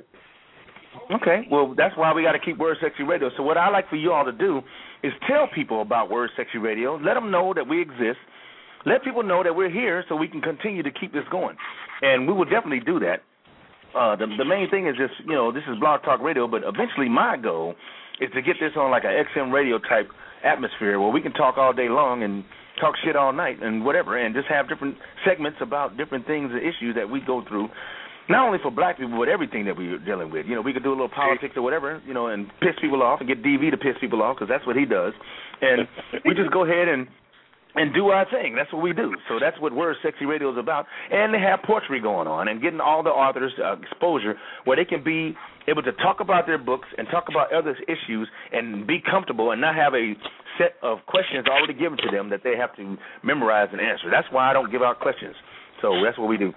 Okay. Well, that's why we got to keep Word Sexy Radio. So what I like for you all to do is tell people about Word Sexy Radio. Let them know that we exist. Let people know that we're here so we can continue to keep this going. And we will definitely do that. Uh, the, the main thing is just, you know, this is Blog Talk Radio, but eventually my goal is to get this on like an X M radio type atmosphere where we can talk all day long and talk shit all night and whatever, and just have different segments about different things and issues that we go through, not only for black people, but everything that we're dealing with. You know, we could do a little politics or whatever, you know, and piss people off and get D V to piss people off, because that's what he does. And we just go ahead and and do our thing. That's what we do. So that's what Word Sexy Radio is about. And they have poetry going on and getting all the authors uh, exposure where they can be able to talk about their books and talk about other issues and be comfortable and not have a set of questions already given to them that they have to memorize and answer. That's why I don't give out questions. So that's what we do.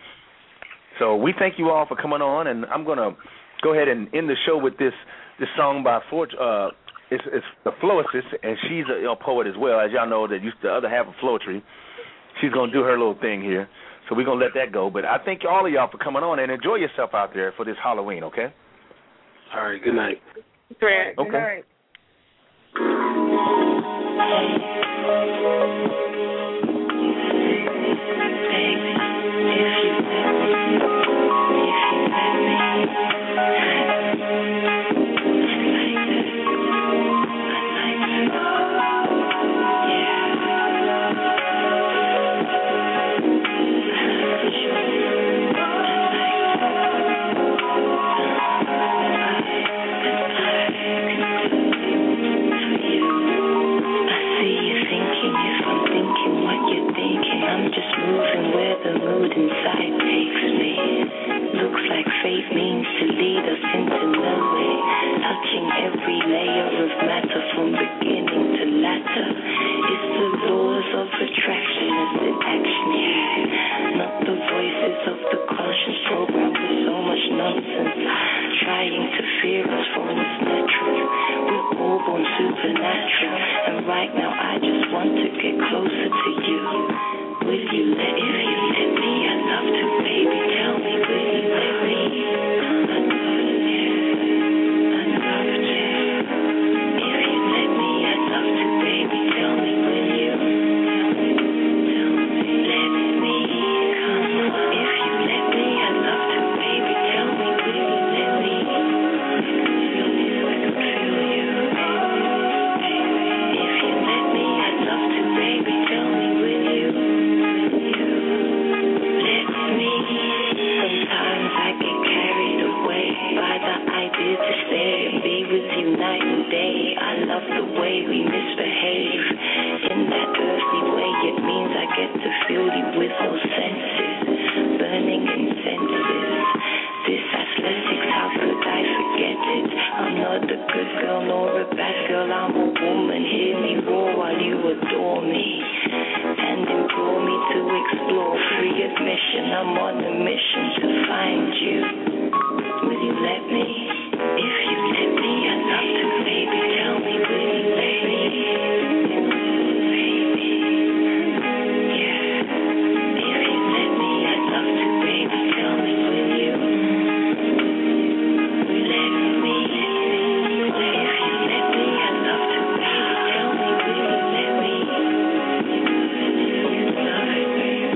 So we thank you all for coming on, and I'm going to go ahead and end the show with this this song by Fort, uh It's, it's the Floicist, and she's a you know, poet as well. As y'all know, that used the other half of Floetry. She's going to do her little thing here. So we're going to let that go. But I thank all of y'all for coming on, and enjoy yourself out there for this Halloween, okay? All right, good night. Great. Okay. Good night. I born supernatural. And right now I just want to get closer to you. Will you let, if you let me, I'd love to, baby, tell me, will you let me? I'd love to, I'd love to. If you let me, I'd love to, baby, tell me, will you? Tell me, let me, come on. If you let me, I'd love to, baby, tell me, will you let me? Feel me so I can feel you. If you let me, I'd love to, baby, tell me, will you? Let me. Sometimes I get carried away by the idea to stay and be with you night and day. I love the way we misbehave. In that earthly way, it means I get to feel you with those senses, burning incenses. This athletics, how could I forget it? I'm not a good girl nor a bad girl, I'm a woman. Hear me roar while you adore me and implore me to explore. Free admission, I'm on a mission to find you. Will you let me? If you let me, I'd love to, baby, tell me, will you let me? Baby, yeah. If you let me, I'd love to, baby, tell me, will you? Let me. If you let me, I'd love to, baby, tell me, will you let me? Love it, baby.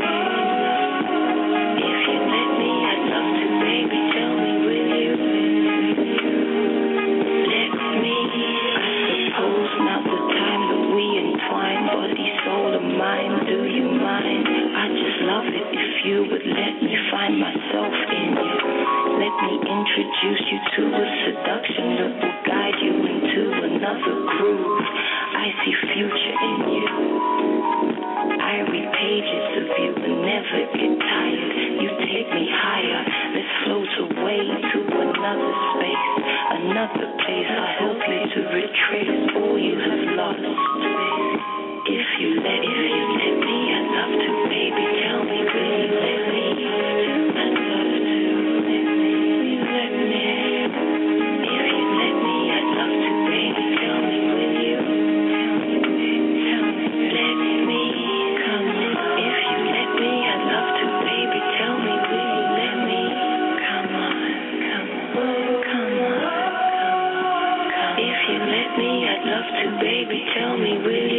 If you let me, I'd love to, baby, tell me, will you? Let me. I suppose now the time that we entwine, body, soul, and mind, do you mind? I just love it if you would let me find myself in you. Let me introduce you to a seduction that will guide you into another groove. I see future in you. I read pages of you and never get tired. You take me higher. Let's float away to another space, another place. I'll help you to retrace all you have lost. If you let, if you let me, I'd love to, baby, tell me, will you let me? I'd love to, let me, let me. If you let me, I'd love to, baby, tell me, will you? Tell me, let me, come on. If you let me, I'd love to, baby, tell me, will you let me? Come on, come on, come on, come on. If you let me, I'd love to, baby, tell me, will you?